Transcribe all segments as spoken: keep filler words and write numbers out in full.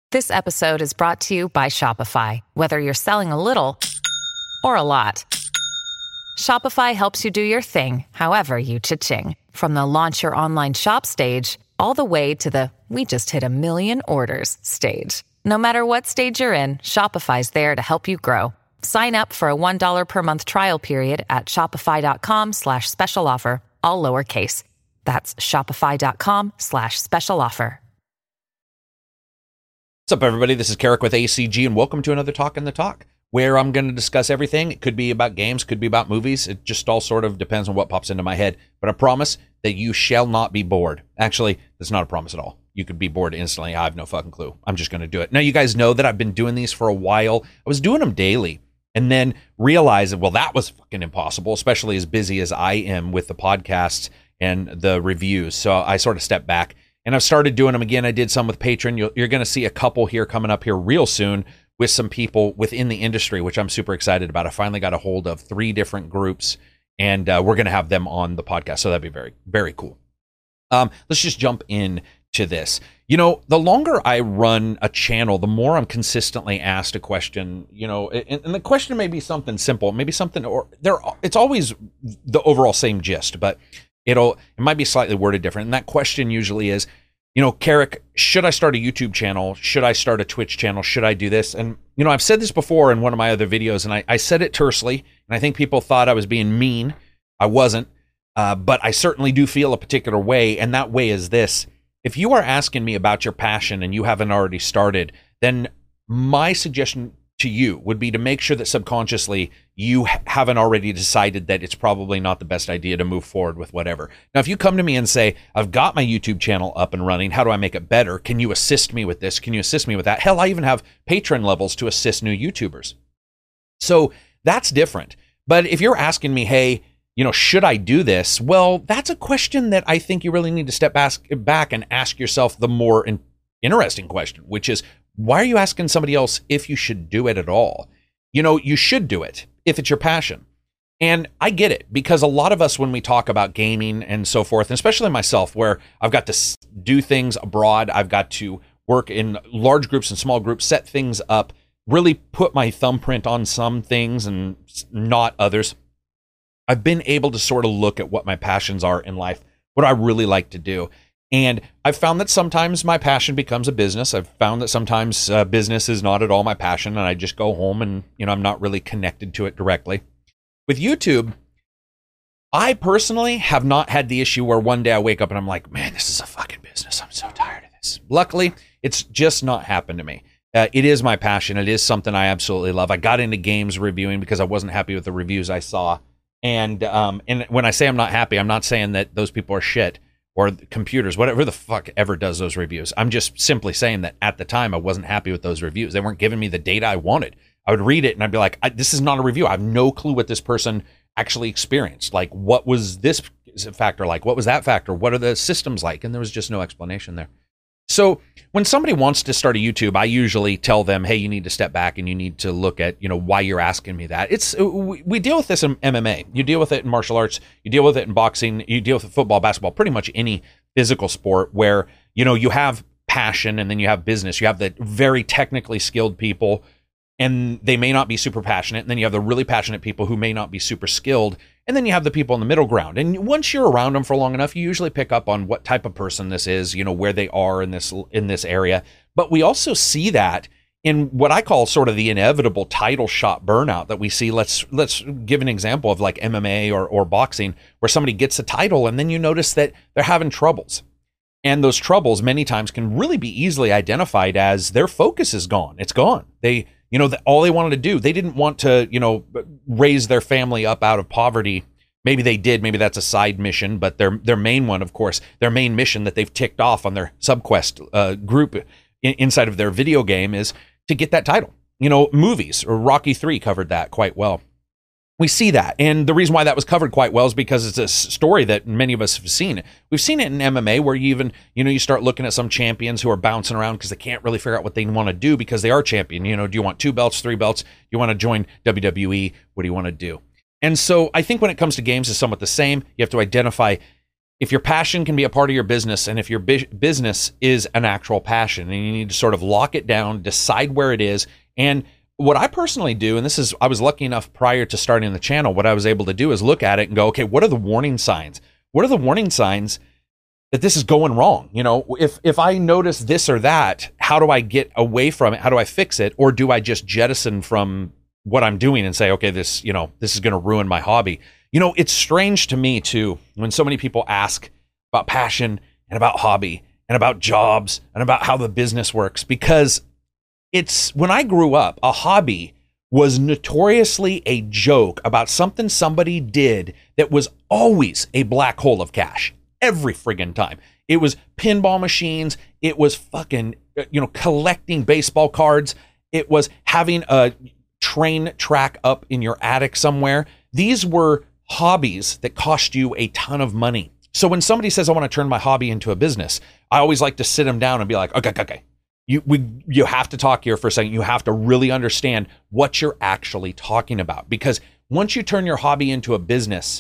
This episode is brought to you by Shopify. Whether you're selling a little or a lot, Shopify helps you do your thing, however you cha-ching. From the launch your online shop stage, all the way to the we just hit a million orders stage. No matter what stage you're in, Shopify's there to help you grow. Sign up for a one dollar per month trial period at shopify.com slash special offer, all lowercase. That's shopify.com slash special offer. What's up, everybody? This is Carrick with A C G, and welcome to another Talk in the Talk, where I'm going to discuss everything. It could be about games, could be about movies. It just all sort of depends on what pops into my head. But I promise that you shall not be bored. Actually, that's not a promise at all. You could be bored instantly. I have no fucking clue. I'm just going to do it. Now, you guys know that I've been doing these for a while. I was doing them daily and then realized, well, that was fucking impossible, especially as busy as I am with the podcasts and the reviews. So I sort of stepped back. And I've started doing them again. I did some with Patreon. You're, you're going to see a couple here coming up here real soon with some people within the industry, which I'm super excited about. I finally got a hold of three different groups, and uh, we're going to have them on the podcast. So that'd be very, very cool. Um, let's just jump in to this. You know, the longer I run a channel, the more I'm consistently asked a question, you know, and, and the question may be something simple, maybe something, or there, it's always the overall same gist, but It'll, it might be slightly worded different. And that question usually is, you know, Carrick, should I start a YouTube channel? Should I start a Twitch channel? Should I do this? And, you know, I've said this before in one of my other videos, and I, I said it tersely, and I think people thought I was being mean. I wasn't, uh, but I certainly do feel a particular way, and that way is this. If you are asking me about your passion and you haven't already started, then my suggestion to you would be to make sure that subconsciously you ha- haven't already decided that it's probably not the best idea to move forward with whatever. Now, if you come to me and say, I've got my YouTube channel up and running, how do I make it better? Can you assist me with this? Can you assist me with that? Hell, I even have Patreon levels to assist new YouTubers. So that's different. But if you're asking me, hey, you know, should I do this? Well, that's a question that I think you really need to step back and ask yourself the more in- interesting question, which is, why are you asking somebody else if you should do it at all? You know, you should do it if it's your passion. And I get it, because a lot of us, when we talk about gaming and so forth, and especially myself, where I've got to do things abroad, I've got to work in large groups and small groups, set things up, really put my thumbprint on some things and not others. I've been able to sort of look at what my passions are in life, what I really like to do. And I've found that sometimes my passion becomes a business. I've found that sometimes uh, business is not at all my passion, and I just go home and, you know, I'm not really connected to it directly. With YouTube, I personally have not had the issue where one day I wake up and I'm like, man, this is a fucking business. I'm so tired of this. Luckily, it's just not happened to me. Uh, it is my passion. It is something I absolutely love. I got into games reviewing because I wasn't happy with the reviews I saw. And um, and when I say I'm not happy, I'm not saying that those people are shit. Or computers, whatever the fuck ever does those reviews. I'm just simply saying that at the time, I wasn't happy with those reviews. They weren't giving me the data I wanted. I would read it and I'd be like, I, this is not a review. I have no clue what this person actually experienced. Like, what was this factor like? What was that factor? What are the systems like? And there was just no explanation there. So when somebody wants to start a YouTube, I usually tell them, hey, you need to step back and you need to look at, you know, why you're asking me that. It's we, we deal with this in M M A. You deal with it in martial arts. You deal with it in boxing. You deal with it in football, basketball, pretty much any physical sport where, you know, you have passion and then you have business. You have the very technically skilled people and they may not be super passionate. And then you have the really passionate people who may not be super skilled. And then you have the people in the middle ground. And once you're around them for long enough, you usually pick up on what type of person this is, you know, where they are in this in this area. But we also see that in what I call sort of the inevitable title shot burnout that we see. Let's let's give an example of like M M A or, or boxing, where somebody gets a title and then you notice that they're having troubles. And those troubles many times can really be easily identified as their focus is gone. It's gone. They You know, the, all they wanted to do, they didn't want to, you know, raise their family up out of poverty. Maybe they did. Maybe that's a side mission. But their their main one, of course, their main mission that they've ticked off on their subquest uh, group in, inside of their video game is to get that title. You know, movies, or Rocky three covered that quite well. We see that. And the reason why that was covered quite well is because it's a story that many of us have seen. We've seen it in M M A where you even, you know, you start looking at some champions who are bouncing around because they can't really figure out what they want to do because they are champion. You know, do you want two belts, three belts? Do you want to join W W E? What do you want to do? And so I think when it comes to games, it's somewhat the same. You have to identify, if your passion can be a part of your business, and if your bu- business is an actual passion, and you need to sort of lock it down, decide where it is. And what I personally do, and this is, I was lucky enough prior to starting the channel, what I was able to do is look at it and go, okay, what are the warning signs? What are the warning signs that this is going wrong? You know, if if I notice this or that, how do I get away from it? How do I fix it? Or do I just jettison from what I'm doing and say, okay, this, you know, this is going to ruin my hobby? You know, it's strange to me too, when so many people ask about passion and about hobby and about jobs and about how the business works, because it's, when I grew up, a hobby was notoriously a joke about something somebody did that was always a black hole of cash every friggin' time. It was pinball machines. It was fucking, you know, collecting baseball cards. It was having a train track up in your attic somewhere. These were hobbies that cost you a ton of money. So when somebody says, I want to turn my hobby into a business, I always like to sit them down and be like, okay, okay, okay. You, we, you have to talk here for a second. You have to really understand what you're actually talking about, because once you turn your hobby into a business,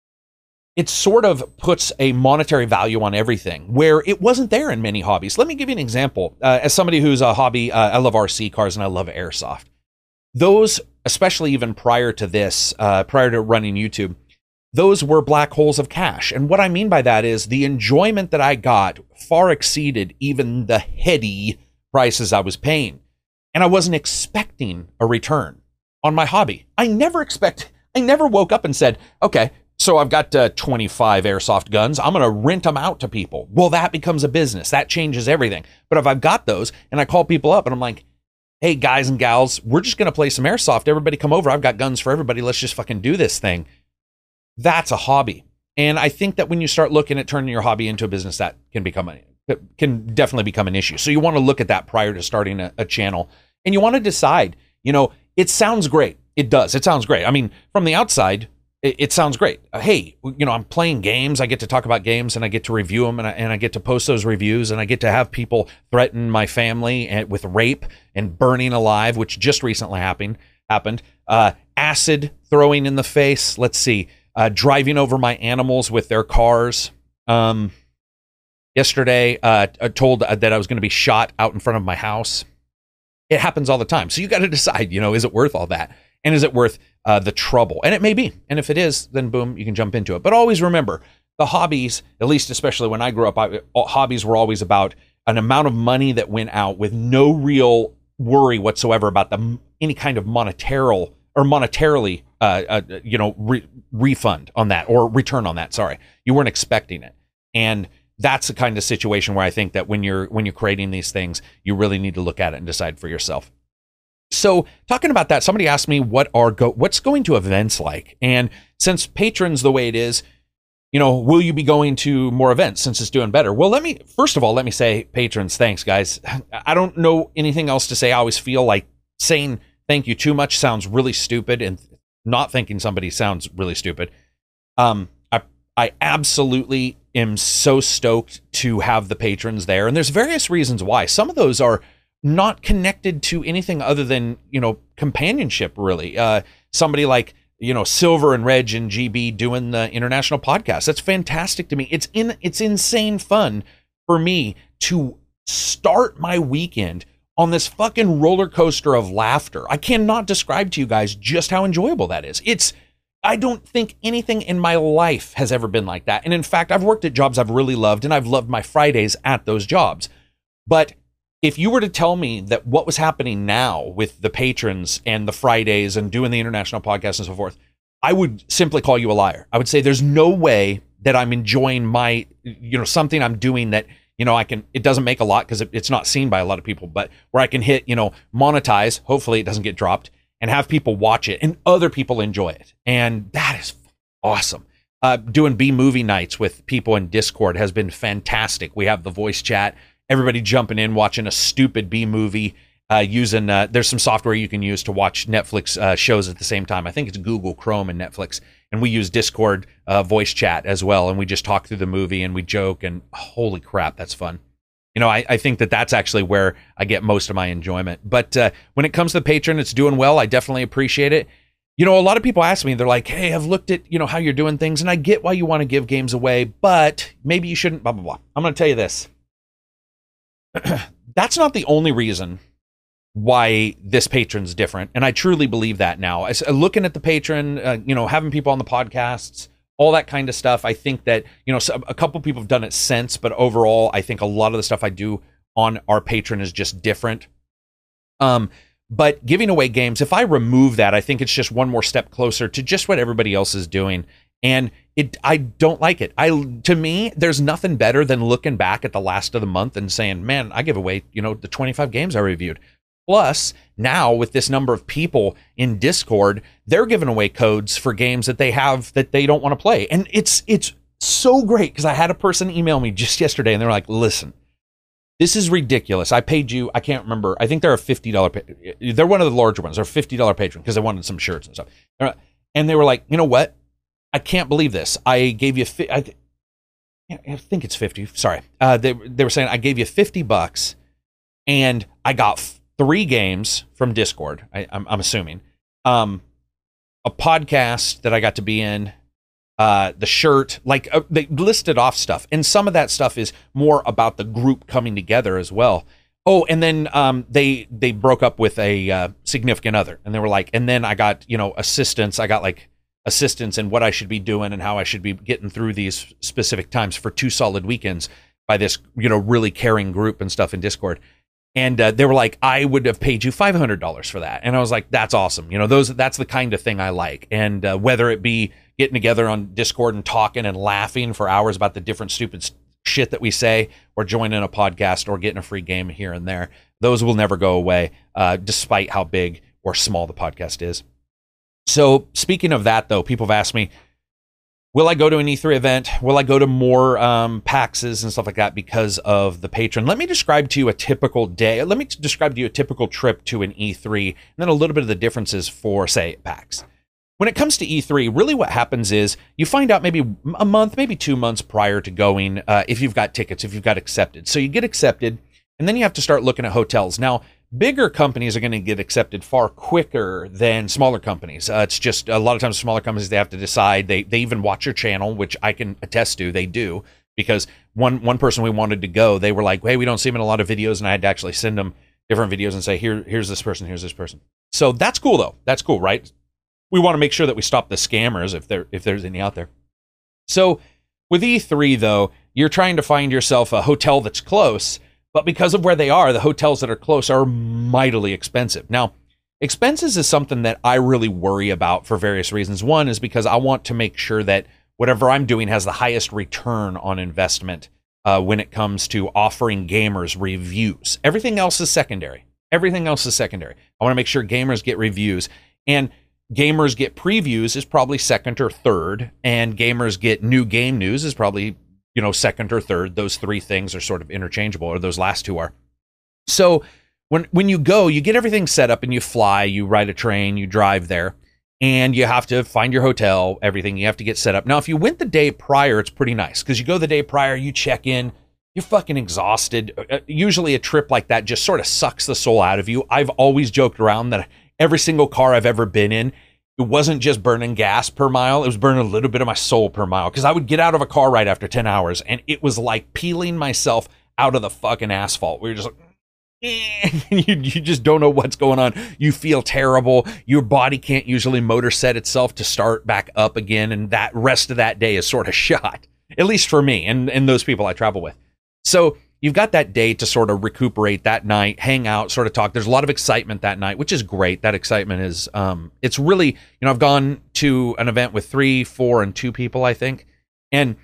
it sort of puts a monetary value on everything where it wasn't there in many hobbies. Let me give you an example. Uh, as somebody who's a hobby, uh, I love R C cars and I love airsoft. Those, especially even prior to this, uh, prior to running YouTube, those were black holes of cash. And what I mean by that is the enjoyment that I got far exceeded even the heady prices I was paying. And I wasn't expecting a return on my hobby. I never expect, I never woke up and said, okay, so I've got uh, twenty-five airsoft guns. I'm going to rent them out to people. Well, that becomes a business. That changes everything. But if I've got those and I call people up and I'm like, hey, guys and gals, we're just going to play some airsoft. Everybody come over. I've got guns for everybody. Let's just fucking do this thing. That's a hobby. And I think that when you start looking at turning your hobby into a business, that can become a, can definitely become an issue. So you want to look at that prior to starting a, a channel, and you want to decide, you know, it sounds great. It does. It sounds great. I mean, from the outside, it, it sounds great. Uh, hey, you know, I'm playing games. I get to talk about games and I get to review them, and I, and I get to post those reviews, and I get to have people threaten my family and, with rape and burning alive, which just recently happened, happened. Uh, acid throwing in the face. Let's see. Uh, driving over my animals with their cars. Um, yesterday, uh, I told that I was going to be shot out in front of my house. It happens all the time. So you got to decide, you know, is it worth all that? And is it worth uh, the trouble? And it may be. And if it is, then boom, you can jump into it. But always remember, the hobbies, at least especially when I grew up, I, hobbies were always about an amount of money that went out with no real worry whatsoever about the any kind of monetary or monetarily, uh, uh, you know, re- refund on that or return on that. Sorry, you weren't expecting it, and that's the kind of situation where I think that when you're when you're creating these things, you really need to look at it and decide for yourself. So, talking about that, somebody asked me what are go what's going to events like, and since Patreon's the way it is, you know, will you be going to more events since it's doing better? Well, let me first of all let me say, patrons, thanks, guys. I don't know anything else to say. I always feel like saying thank you too much sounds really stupid, and not thanking somebody sounds really stupid. Um, I I absolutely am so stoked to have the patrons there, and there's various reasons why. Some of those are not connected to anything other than, you know, companionship, really. Uh, somebody like, you know, Silver and Reg and G B doing the international podcast. That's fantastic to me. It's in it's insane fun for me to start my weekend on this fucking roller coaster of laughter. I cannot describe to you guys just how enjoyable that is. It's, I don't think anything in my life has ever been like that. And in fact, I've worked at jobs I've really loved, and I've loved my Fridays at those jobs. But if you were to tell me that what was happening now with the patrons and the Fridays and doing the international podcast and so forth, I would simply call you a liar. I would say there's no way that I'm enjoying my, you know, something I'm doing that, you know, I can, it doesn't make a lot because it, it's not seen by a lot of people, but where I can hit, you know, monetize, hopefully it doesn't get dropped, and have people watch it and other people enjoy it. And that is awesome. Uh, doing B-movie nights with people in Discord has been fantastic. We have the voice chat, everybody jumping in, watching a stupid B-movie, uh, using, uh, there's some software you can use to watch Netflix uh, shows at the same time. I think it's Google Chrome and Netflix. And we use Discord uh, voice chat as well. And we just talk through the movie and we joke, and holy crap, that's fun. You know, I, I think that that's actually where I get most of my enjoyment. But uh, when it comes to the Patreon, it's doing well. I definitely appreciate it. you know, a lot of people ask me, they're like, hey, I've looked at, you know, how you're doing things, and I get why you want to give games away, but maybe you shouldn't, blah, blah, blah. I'm going to tell you this. That's not the only reason why this patron's different. And I truly believe that now. As, uh, looking at the patron, uh, you know, having people on the podcasts, all that kind of stuff. I think that, you know, so a couple people have done it since, but overall, I think a lot of the stuff I do on our patron is just different. Um, But giving away games, if I remove that, I think it's just one more step closer to just what everybody else is doing. And it, I don't like it. I, to me, there's nothing better than looking back at the last of the month and saying, man, I give away, you know, the twenty-five games I reviewed. Plus, now with this number of people in Discord, they're giving away codes for games that they have that they don't want to play. And it's, it's so great because I had a person email me just yesterday and they're like, listen, this is ridiculous. I paid you, I can't remember. I think they're a fifty dollars, they're one of the larger ones. They're a fifty dollars patron because they wanted some shirts and stuff. And they were like, you know what? I can't believe this. I gave you, I, I think it's fifty. Sorry. Uh, they, they were saying, I gave you fifty bucks and I got three games from Discord. I, I'm, I'm assuming. Um, a podcast that I got to be in. Uh, the shirt, like uh, they listed off stuff, and some of that stuff is more about the group coming together as well. Oh, and then um, they they broke up with a uh, significant other, and they were like, and then I got, you know, assistance. I got like assistance in what I should be doing and how I should be getting through these specific times for two solid weekends by this, you know, really caring group and stuff in Discord. And uh, they were like, I would have paid you five hundred dollars for that. And I was like, that's awesome. You know, those that's the kind of thing I like. And uh, whether it be getting together on Discord and talking and laughing for hours about the different stupid shit that we say, or joining a podcast, or getting a free game here and there, those will never go away, uh, despite how big or small the podcast is. So speaking of that, though, people have asked me, will I go to an E three event? Will I go to more um, PAXs and stuff like that because of the patron? Let me describe to you a typical day. Let me describe to you a typical trip to an E three, and then a little bit of the differences for, say, PAX. When it comes to E three, really what happens is you find out maybe a month, maybe two months prior to going, uh, if you've got tickets, if you've got accepted. So you get accepted, and then you have to start looking at hotels. Now, bigger companies are going to get accepted far quicker than smaller companies. Uh, it's just a lot of times smaller companies, they have to decide. They they even watch your channel, which I can attest to. They do, because one one person we wanted to go, they were like, hey, we don't see them in a lot of videos, and I had to actually send them different videos and say, here here's this person, here's this person. So that's cool, though. That's cool, right? We want to make sure that we stop the scammers if there if there's any out there. So with E three, though, you're trying to find yourself a hotel that's close. But because of where they are, the hotels that are close are mightily expensive. Now, expenses is something that I really worry about for various reasons. One is because I want to make sure that whatever I'm doing has the highest return on investment uh, when it comes to offering gamers reviews. Everything else is secondary. Everything else is secondary. I want to make sure gamers get reviews. And gamers get previews is probably second or third. And gamers get new game news is probably, you know, second or third. Those three things are sort of interchangeable, or those last two are. So when when you go, you get everything set up and you fly, you ride a train, you drive there, and you have to find your hotel, everything. You have to get set up. Now, if you went the day prior, it's pretty nice because you go the day prior, you check in, you're fucking exhausted. Uh, usually a trip like that just sort of sucks the soul out of you. I've always joked around that every single car I've ever been in, it wasn't just burning gas per mile. It was burning a little bit of my soul per mile, because I would get out of a car right after ten hours, and it was like peeling myself out of the fucking asphalt. We were just like, eh, you, you just don't know what's going on. You feel terrible. Your body can't usually motor set itself to start back up again, and that rest of that day is sort of shot, at least for me and, and those people I travel with. So you've got that day to sort of recuperate, that night, hang out, sort of talk. There's a lot of excitement that night, which is great. That excitement is, um, it's really, you know, I've gone to an event with three, four, and two people, I think. And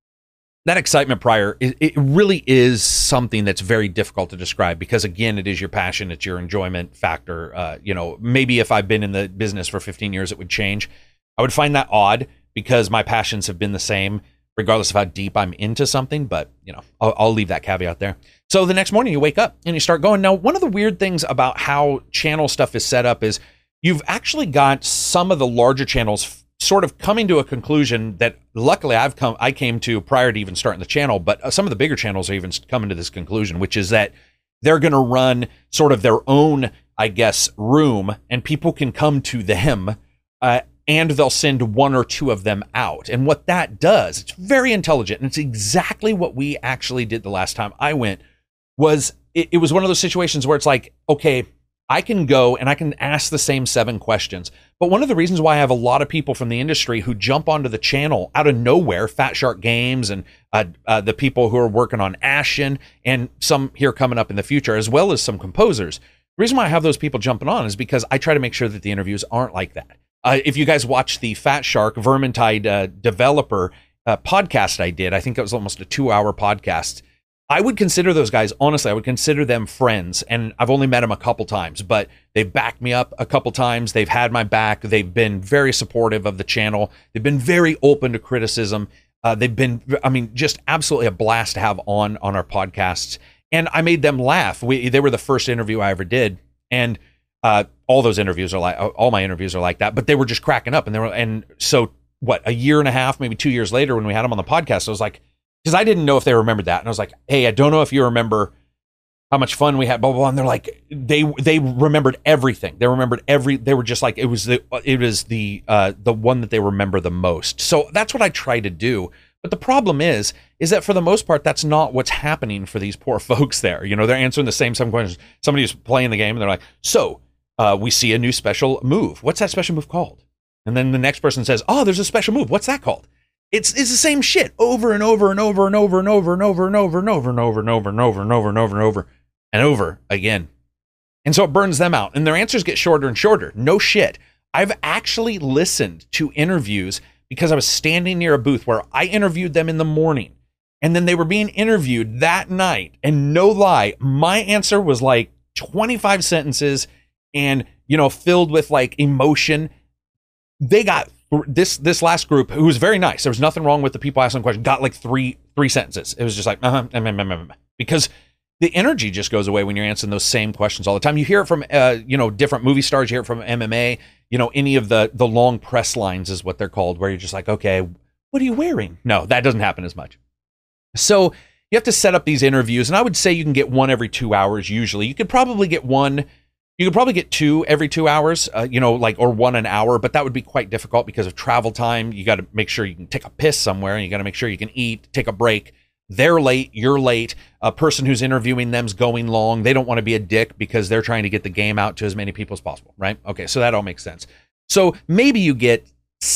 that excitement prior, it, it really is something that's very difficult to describe, because, again, it is your passion. It's your enjoyment factor. Uh, you know, maybe if I've been in the business for fifteen years, it would change. I would find that odd, because my passions have been the same regardless of how deep I'm into something. But, you know, I'll, I'll leave that caveat there. So the next morning you wake up and you start going. Now, one of the weird things about how channel stuff is set up is you've actually got some of the larger channels sort of coming to a conclusion that luckily I've come, I came to prior to even starting the channel, but some of the bigger channels are even coming to this conclusion, which is that they're going to run sort of their own, I guess, room, and people can come to them uh, and they'll send one or two of them out. And what that does, it's very intelligent, and it's exactly what we actually did the last time I went, was it, it was one of those situations where it's like, okay, I can go and I can ask the same seven questions. But one of the reasons why I have a lot of people from the industry who jump onto the channel out of nowhere, Fat Shark Games and uh, uh, the people who are working on Ashen and some here coming up in the future, as well as some composers. The reason why I have those people jumping on is because I try to make sure that the interviews aren't like that. Uh, if you guys watch the Fat Shark Vermintide uh, developer uh, podcast I did, I think it was almost a two hour podcast. I would consider those guys, honestly, I would consider them friends. And I've only met them a couple times, but they've backed me up a couple times. They've had my back. They've been very supportive of the channel. They've been very open to criticism. Uh, they've been, I mean, just absolutely a blast to have on, on our podcasts. And I made them laugh. We, they were the first interview I ever did. And uh, all those interviews are like, all my interviews are like that, but they were just cracking up. And they were, and so what, a year and a half, maybe two years later when we had them on the podcast, I was like, because I didn't know if they remembered that. And I was like, hey, I don't know if you remember how much fun we had, blah, blah, blah. And they're like, they they remembered everything. They remembered every, they were just like, it was the, it was the, uh, the one that they remember the most. So that's what I try to do. But the problem is, is that for the most part, that's not what's happening for these poor folks there. You know, they're answering the same seven questions. Somebody's playing the game and they're like, so uh, we see a new special move. What's that special move called? And then the next person says, oh, there's a special move. What's that called? It's it's the same shit over and over and over and over and over and over and over and over and over and over and over and over and over and over and over again. And so it burns them out. And their answers get shorter and shorter. No shit. I've actually listened to interviews because I was standing near a booth where I interviewed them in the morning. And then they were being interviewed that night. And no lie, my answer was like twenty-five sentences and, you know, filled with like emotion. They got This this last group, who was very nice, there was nothing wrong with the people asking questions, got like three three sentences. It was just like, uh-huh, mm, mm, mm, mm, because the energy just goes away when you're answering those same questions all the time. You hear it from, uh, you know, different movie stars. You hear it from M M A. You know, any of the the long press lines is what they're called, where you're just like, okay, what are you wearing? No, that doesn't happen as much. So you have to set up these interviews, and I would say you can get one every two hours. Usually, you could probably get one. You could probably get two every two hours, uh, you know, like, or one an hour, but that would be quite difficult because of travel time. You got to make sure you can take a piss somewhere, and you got to make sure you can eat, take a break. They're late, you're late. A person who's interviewing them's going long. They don't want to be a dick because they're trying to get the game out to as many people as possible, right? Okay, so that all makes sense. So maybe you get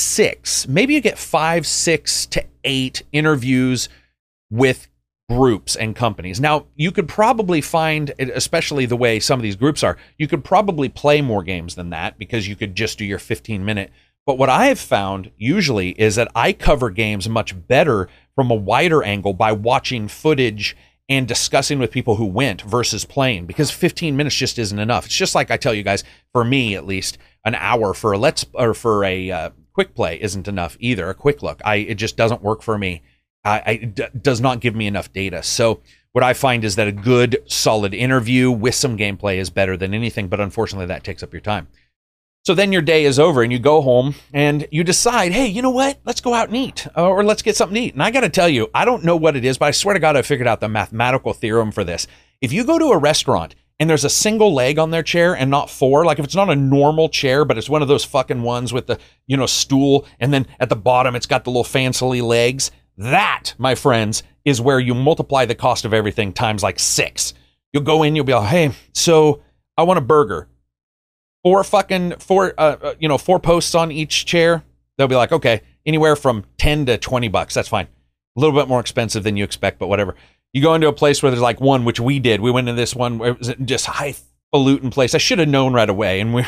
six, maybe you get five, six to eight interviews with groups and companies. Now, you could probably find, especially the way some of these groups are, you could probably play more games than that because you could just do your fifteen minute. But what I have found usually is that I cover games much better from a wider angle by watching footage and discussing with people who went versus playing, because fifteen minutes just isn't enough. It's just like I tell you guys, for me at least, an hour for a let's or for a uh, quick play isn't enough either. A quick look, I it just doesn't work for me. I, I d- does not give me enough data. So what I find is that a good, solid interview with some gameplay is better than anything, but unfortunately that takes up your time. So then your day is over and you go home and you decide, hey, you know what? Let's go out and eat, or let's get something to eat. And I got to tell you, I don't know what it is, but I swear to God, I figured out the mathematical theorem for this. If you go to a restaurant and there's a single leg on their chair and not four, like if it's not a normal chair, but it's one of those fucking ones with the, you know, stool, and then at the bottom it's got the little fancily legs, that, my friends, is where you multiply the cost of everything times like six. You'll go in, you'll be like, hey, so I want a burger. Four fucking, four, uh, you know, four posts on each chair. They'll be like, okay, anywhere from ten to twenty bucks. That's fine. A little bit more expensive than you expect, but whatever. You go into a place where there's like one, which we did. We went into this one where it was just highfalutin place. I should have known right away. And we're,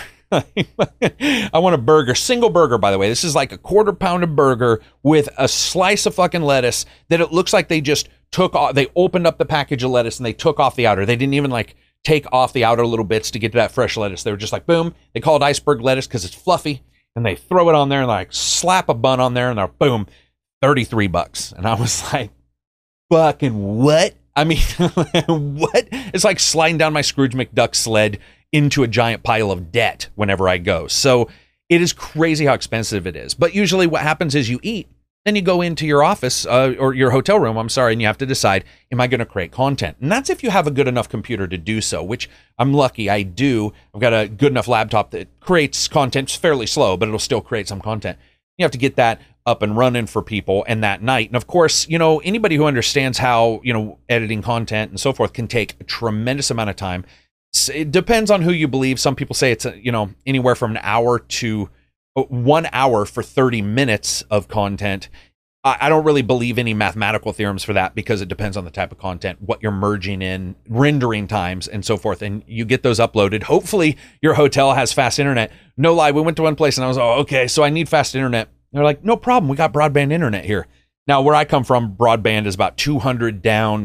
I want a burger, single burger, by the way. This is like a quarter pound of burger with a slice of fucking lettuce that it looks like they just took off. They opened up the package of lettuce and they took off the outer. They didn't even like take off the outer little bits to get to that fresh lettuce. They were just like, boom. They call it iceberg lettuce because it's fluffy, and they throw it on there and like slap a bun on there and they're boom, thirty-three bucks. And I was like, fucking what? I mean, what? It's like sliding down my Scrooge McDuck sled into a giant pile of debt whenever I go. So it is crazy how expensive it is. But usually what happens is you eat Then you go into your office uh, or your hotel room, I'm sorry, and you have to decide, am I going to create content? And that's if you have a good enough computer to do so, which I'm lucky I do. I've got a good enough laptop that creates content. It's fairly slow, but it'll still create some content. You have to get that up and running for people and that night. And of course, you know, anybody who understands how, you know, editing content and so forth can take a tremendous amount of time. It depends on who you believe. Some people say it's, you know, anywhere from an hour to one hour for thirty minutes of content. I don't really believe any mathematical theorems for that because it depends on the type of content, what you're merging in, rendering times, and so forth. And you get those uploaded. Hopefully your hotel has fast internet. No lie, we went to one place and I was, oh, okay, so I need fast internet. They're like, no problem, we got broadband internet here. Now, where I come from, broadband is about two hundred down.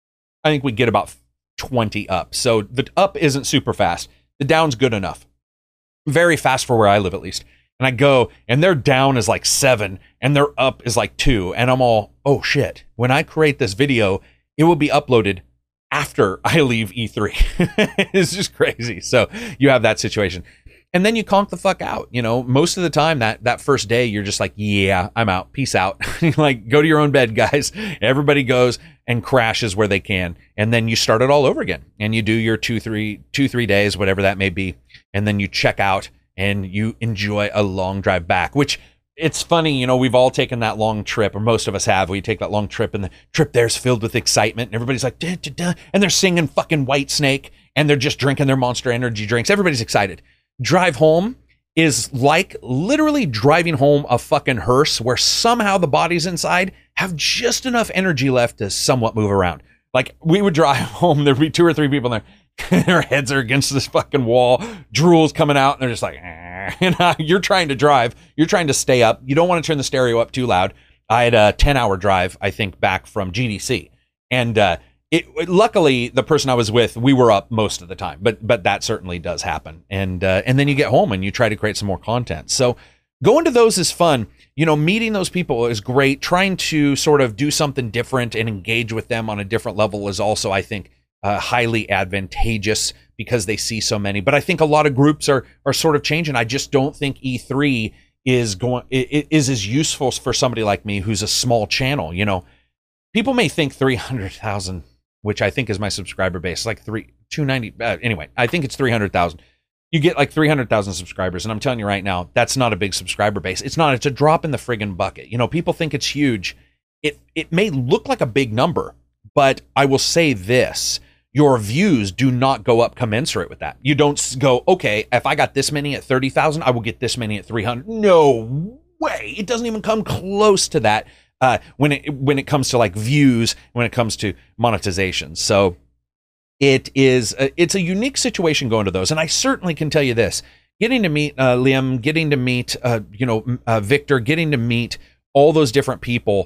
I think we get about twenty up. So the up isn't super fast. The down's good enough. Very fast for where I live, at least. And I go, and their down is like seven, and their up is like two. And I'm all, oh shit. When I create this video, it will be uploaded after I leave E three. It's just crazy. So you have that situation. And then you conk the fuck out. You know, most of the time that, that first day, you're just like, yeah, I'm out. Peace out. Like, go to your own bed, guys. Everybody goes and crashes where they can. And then you start it all over again. And you do your two, three, two, three days, whatever that may be. And then you check out. And you enjoy a long drive back, which it's funny, you know, we've all taken that long trip, or most of us have. We take that long trip, and the trip there's filled with excitement, and everybody's like, da, da, da, and they're singing fucking White Snake, and they're just drinking their Monster Energy drinks. Everybody's excited. Drive home is like literally driving home a fucking hearse where somehow the bodies inside have just enough energy left to somewhat move around. Like, we would drive home, there'd be two or three people there. Their heads are against this fucking wall, drool's coming out, and they're just like, eh. And uh, you're trying to drive, you're trying to stay up, you don't want to turn the stereo up too loud. I had a ten hour drive, I think, back from G D C, and uh, it, it luckily the person I was with, we were up most of the time, but but that certainly does happen. And uh, and then you get home and you try to create some more content. So going to those is fun. You know, meeting those people is great. Trying to sort of do something different and engage with them on a different level is also, I think, Uh, highly advantageous because they see so many. But I think a lot of groups are are sort of changing. I just don't think E three is going it is as useful for somebody like me who's a small channel. You know, people may think three hundred thousand, which I think is my subscriber base, like three two ninety. Uh, anyway, I think it's three hundred thousand. You get like three hundred thousand subscribers, and I'm telling you right now, that's not a big subscriber base. It's not. It's a drop in the friggin' bucket. You know, people think it's huge. It it may look like a big number, but I will say this. Your views do not go up commensurate with that. You don't go, okay, if I got this many at thirty thousand, I will get this many at three hundred. No way. It doesn't even come close to that uh, when it when it comes to like views, when it comes to monetization. So it is, a, it's a unique situation going to those. And I certainly can tell you this, getting to meet uh, Liam, getting to meet, uh, you know, uh, Victor, getting to meet all those different people,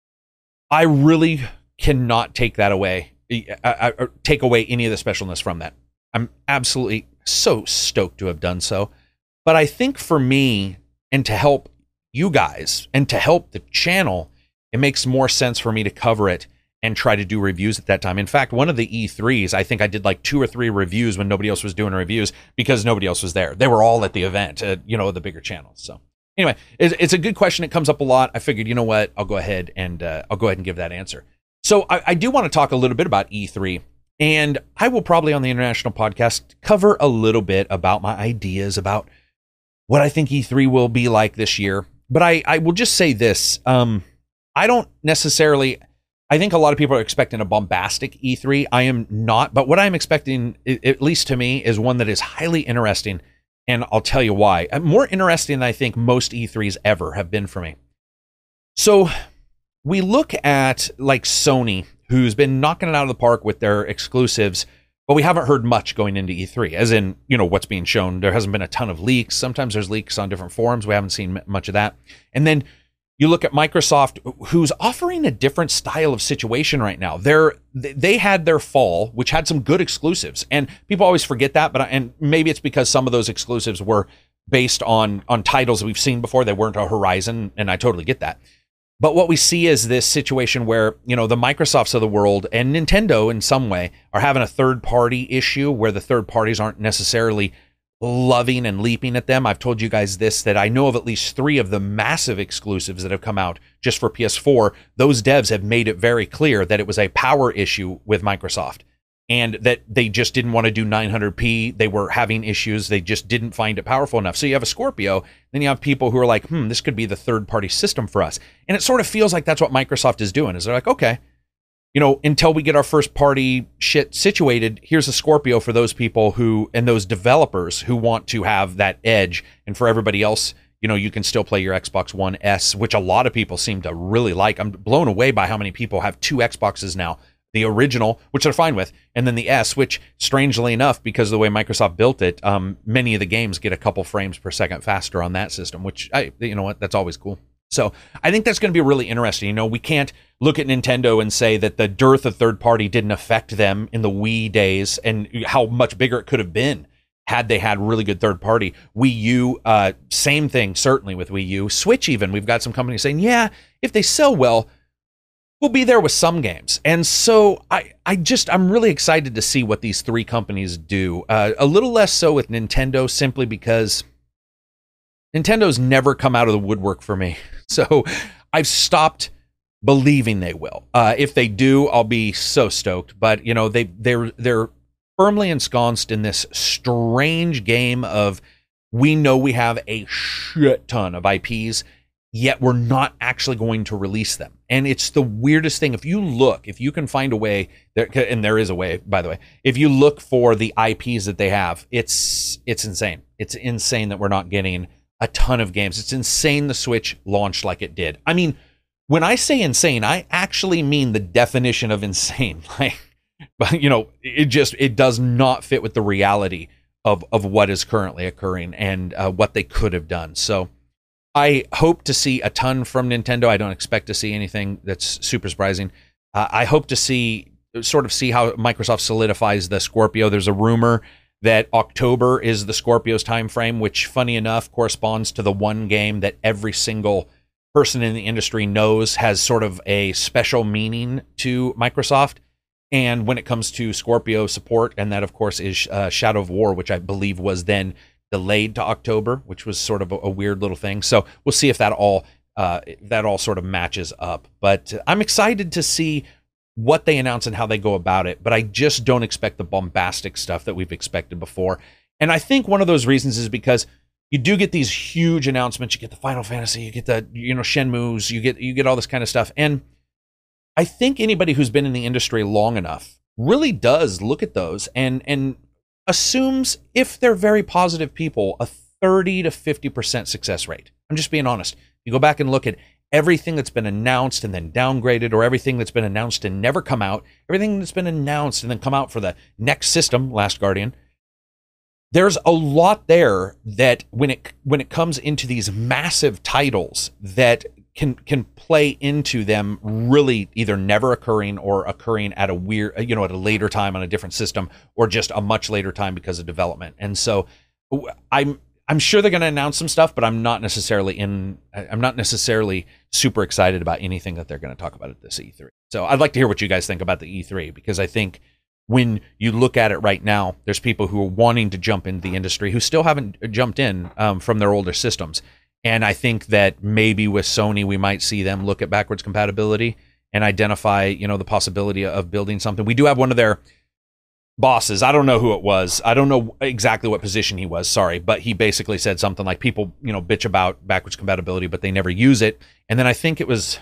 I really cannot take that away. I, I, I take away any of the specialness from that. I'm absolutely so stoked to have done so. But I think for me, and to help you guys, and to help the channel, it makes more sense for me to cover it and try to do reviews at that time. In fact, one of the E threes, I think I did like two or three reviews when nobody else was doing reviews because nobody else was there. They were all at the event, uh, you know, the bigger channels. So anyway, it's, it's a good question. It comes up a lot. I figured, you know what, I'll go ahead and uh, I'll go ahead and give that answer. So I, I do want to talk a little bit about E three, and I will probably on the International Podcast cover a little bit about my ideas about what I think E three will be like this year. But I, I will just say this. Um, I don't necessarily, I think a lot of people are expecting a bombastic E three. I am not, but what I'm expecting, at least to me, is one that is highly interesting, and I'll tell you why. More interesting than I think most E threes ever have been for me. So we look at like Sony, who's been knocking it out of the park with their exclusives, but we haven't heard much going into E three, as in, you know, what's being shown. There hasn't been a ton of leaks. Sometimes there's leaks on different forums. We haven't seen much of that. And then you look at Microsoft, who's offering a different style of situation right now. They're, they had their fall, which had some good exclusives, and people always forget that, but and maybe it's because some of those exclusives were based on, on titles we've seen before. They weren't a Horizon, and I totally get that. But what we see is this situation where, you know, the Microsofts of the world and Nintendo in some way are having a third party issue where the third parties aren't necessarily loving and leaping at them. I've told you guys this, that I know of at least three of the massive exclusives that have come out just for P S four. Those devs have made it very clear that it was a power issue with Microsoft and that they just didn't want to do nine hundred p. They were having issues. They just didn't find it powerful enough. So you have a Scorpio, then you have people who are like, hmm, this could be the third party system for us. And it sort of feels like that's what Microsoft is doing, is they're like, okay, you know, until we get our first party shit situated, here's a Scorpio for those people who, and those developers who want to have that edge. And for everybody else, you know, you can still play your Xbox One S, which a lot of people seem to really like. I'm blown away by how many people have two Xboxes now. The original, which they're fine with, and then the S, which strangely enough, because of the way Microsoft built it, um, many of the games get a couple frames per second faster on that system, which, I, you know what, that's always cool. So I think that's going to be really interesting. You know, we can't look at Nintendo and say that the dearth of third party didn't affect them in the Wii days and how much bigger it could have been had they had really good third party. Wii U, uh, same thing, certainly with Wii U. Switch even, we've got some companies saying, yeah, if they sell well, we'll be there with some games. And so I, I just, I'm really excited to see what these three companies do. Uh, a little less so with Nintendo, simply because Nintendo's never come out of the woodwork for me. So I've stopped believing they will. Uh, if they do, I'll be so stoked. But, you know, they, they're, they're firmly ensconced in this strange game of, we know we have a shit ton of I Ps, yet we're not actually going to release them. And it's the weirdest thing. If you look, if you can find a way, there, and there is a way, by the way, if you look for the I Ps that they have, it's it's insane. It's insane that we're not getting a ton of games. It's insane the Switch launched like it did. I mean, when I say insane, I actually mean the definition of insane. Like, but you know, it just, it does not fit with the reality of, of what is currently occurring and uh, what they could have done. So I hope to see a ton from Nintendo. I don't expect to see anything that's super surprising. Uh, I hope to see, sort of see how Microsoft solidifies the Scorpio. There's a rumor that October is the Scorpio's time frame, which, funny enough, corresponds to the one game that every single person in the industry knows has sort of a special meaning to Microsoft. And when it comes to Scorpio support, and that, of course, is uh, Shadow of War, which I believe was then delayed to October, which was sort of a, a weird little thing. So we'll see if that all uh, that all sort of matches up. But I'm excited to see what they announce and how they go about it. But I just don't expect the bombastic stuff that we've expected before. And I think one of those reasons is because you do get these huge announcements. You get the Final Fantasy, you get the, you know, Shenmues, you get you get all this kind of stuff. And I think anybody who's been in the industry long enough really does look at those and and assumes, if they're very positive people, a thirty to fifty percent success rate. I'm just being honest. You go back and look at everything that's been announced and then downgraded, or everything that's been announced and never come out, everything that's been announced and then come out for the next system, Last Guardian. There's a lot there that when it when it comes into these massive titles that can can play into them really either never occurring or occurring at a weird, you know, at a later time on a different system, or just a much later time because of development. And so I'm I'm sure they're going to announce some stuff, but I'm not necessarily in I'm not necessarily super excited about anything that they're going to talk about at this E three. So I'd like to hear what you guys think about the E three, because I think when you look at it right now, there's people who are wanting to jump into the industry who still haven't jumped in um, from their older systems. And I think that maybe with Sony, we might see them look at backwards compatibility and identify, you know, the possibility of building something. We do have one of their bosses. I don't know who it was. I don't know exactly what position he was. Sorry. But he basically said something like, people, you know, bitch about backwards compatibility, but they never use it. And then I think it was,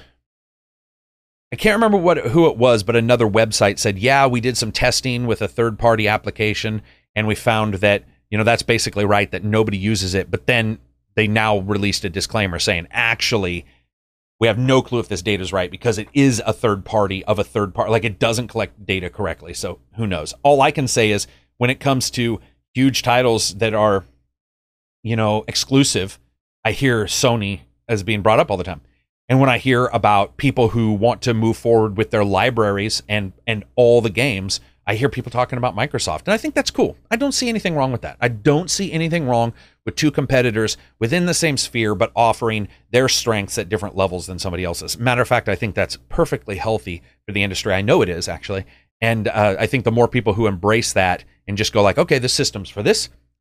I can't remember what who it was, but another website said, yeah, we did some testing with a third party application and we found that, you know, that's basically right, that nobody uses it. But then they now released a disclaimer saying, actually, we have no clue if this data is right because it is a third party of a third party. Like, it doesn't collect data correctly. So who knows? All I can say is, when it comes to huge titles that are, you know, exclusive, I hear Sony as being brought up all the time. And when I hear about people who want to move forward with their libraries and and all the games, I hear people talking about Microsoft. And I think that's cool. I don't see anything wrong with that. I don't see anything wrong with two competitors within the same sphere, but offering their strengths at different levels than somebody else's. Matter of fact, I think that's perfectly healthy for the industry. I know it is, actually. And uh, I think the more people who embrace that and just go like, okay, this system's for this,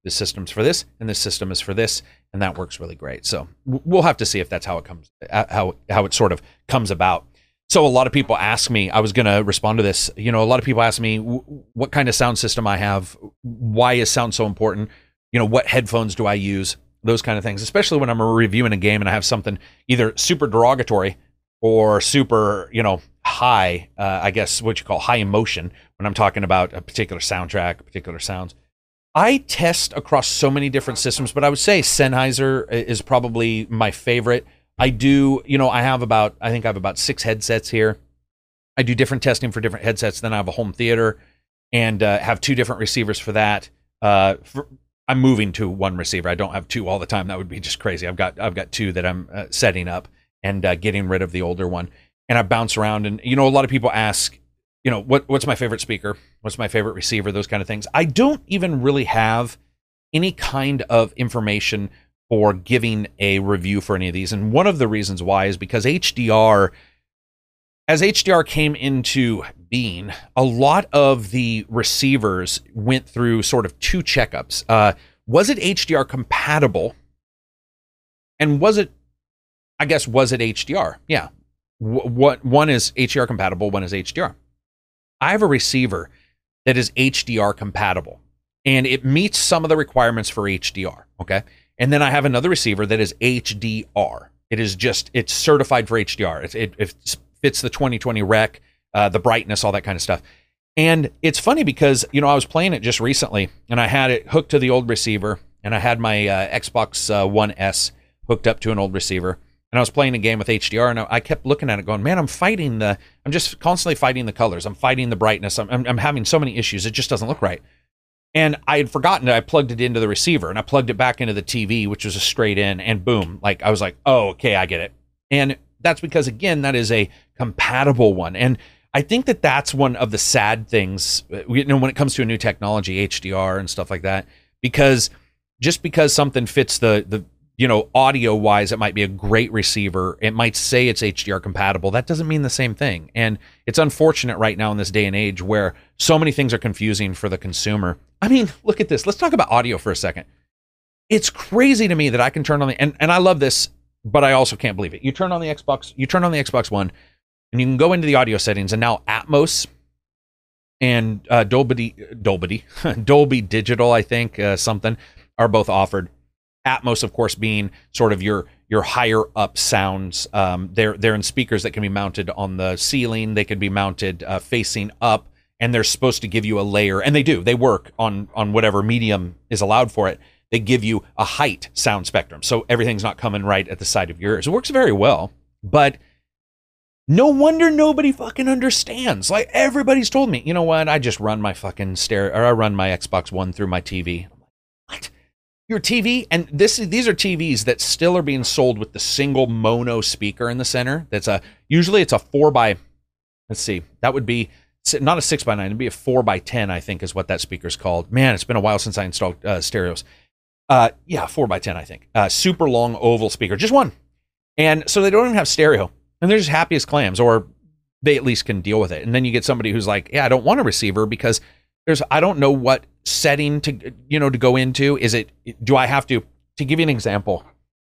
This system's for this, and this system is for this, and that works really great. So we'll have to see if that's how it comes, how how it sort of comes about. So a lot of people ask me, I was going to respond to this, you know, a lot of people ask me what kind of sound system I have, why is sound so important, you know, what headphones do I use, those kind of things, especially when I'm reviewing a game and I have something either super derogatory or super, you know, high, uh, I guess what you call high emotion when I'm talking about a particular soundtrack, particular sounds. I test across so many different systems, but I would say Sennheiser is probably my favorite. I do, you know, I have about, I think I have about six headsets here. I do different testing for different headsets. Then I have a home theater and uh, have two different receivers for that. Uh, for, I'm moving to one receiver. I don't have two all the time. That would be just crazy. I've got, I've got two that I'm uh, setting up and uh, getting rid of the older one. And I bounce around, and, you know, a lot of people ask, you know, what what's my favorite speaker? What's my favorite receiver? Those kind of things. I don't even really have any kind of information for giving a review for any of these. And one of the reasons why is because H D R, as H D R came into being, a lot of the receivers went through sort of two checkups. Uh, was it H D R compatible? And was it, I guess, was it H D R? Yeah. W- what one is H D R compatible, one is H D R. I have a receiver that is H D R compatible, and it meets some of the requirements for H D R, okay? And then I have another receiver that is H D R. It is just, it's certified for H D R. It, it, it fits the twenty twenty rec, uh, the brightness, all that kind of stuff. And it's funny because, you know, I was playing it just recently, and I had it hooked to the old receiver, and I had my uh, Xbox uh, One S hooked up to an old receiver. And I was playing a game with H D R, and I kept looking at it going, man, I'm fighting the, I'm just constantly fighting the colors. I'm fighting the brightness. I'm, I'm, I'm having so many issues. It just doesn't look right. And I had forgotten that I plugged it into the receiver, and I plugged it back into the T V, which was a straight in, and boom, like I was like, oh, okay, I get it. And that's because, again, that is a compatible one. And I think that that's one of the sad things, you know, when it comes to a new technology, H D R and stuff like that, because just because something fits the, the, you know, audio wise, it might be a great receiver. It might say it's H D R compatible. That doesn't mean the same thing. And it's unfortunate right now in this day and age where so many things are confusing for the consumer. I mean, look at this. Let's talk about audio for a second. It's crazy to me that I can turn on the, and, and I love this, but I also can't believe it. You turn on the Xbox, you turn on the Xbox One, and you can go into the audio settings, and now Atmos and uh, Dolby, Dolby, Dolby Digital, I think, uh, something, are both offered. Atmos, of course, being sort of your your higher up sounds. Um, they're they're in speakers that can be mounted on the ceiling. They can be mounted uh, facing up, and they're supposed to give you a layer. And they do. They work on on whatever medium is allowed for it. They give you a height sound spectrum, so everything's not coming right at the side of your ears. It works very well, but no wonder nobody fucking understands. Like, everybody's told me, you know what? I just run my fucking stereo, or I run my Xbox One through my T V. I'm like, what? Your T V, and this these are T Vs that still are being sold with the single mono speaker in the center. That's a usually it's a four by, let's see, that would be not a six by nine. It'd be a four by ten, I think, is what that speaker's called. Man, it's been a while since I installed uh, stereos. Uh, yeah, four by ten, I think. Uh, super long oval speaker, just one, and so they don't even have stereo, and they're just happy as clams, or they at least can deal with it. And then you get somebody who's like, yeah, I don't want a receiver because there's I don't know what setting to you know to go into. Is it do I have to to give you an example?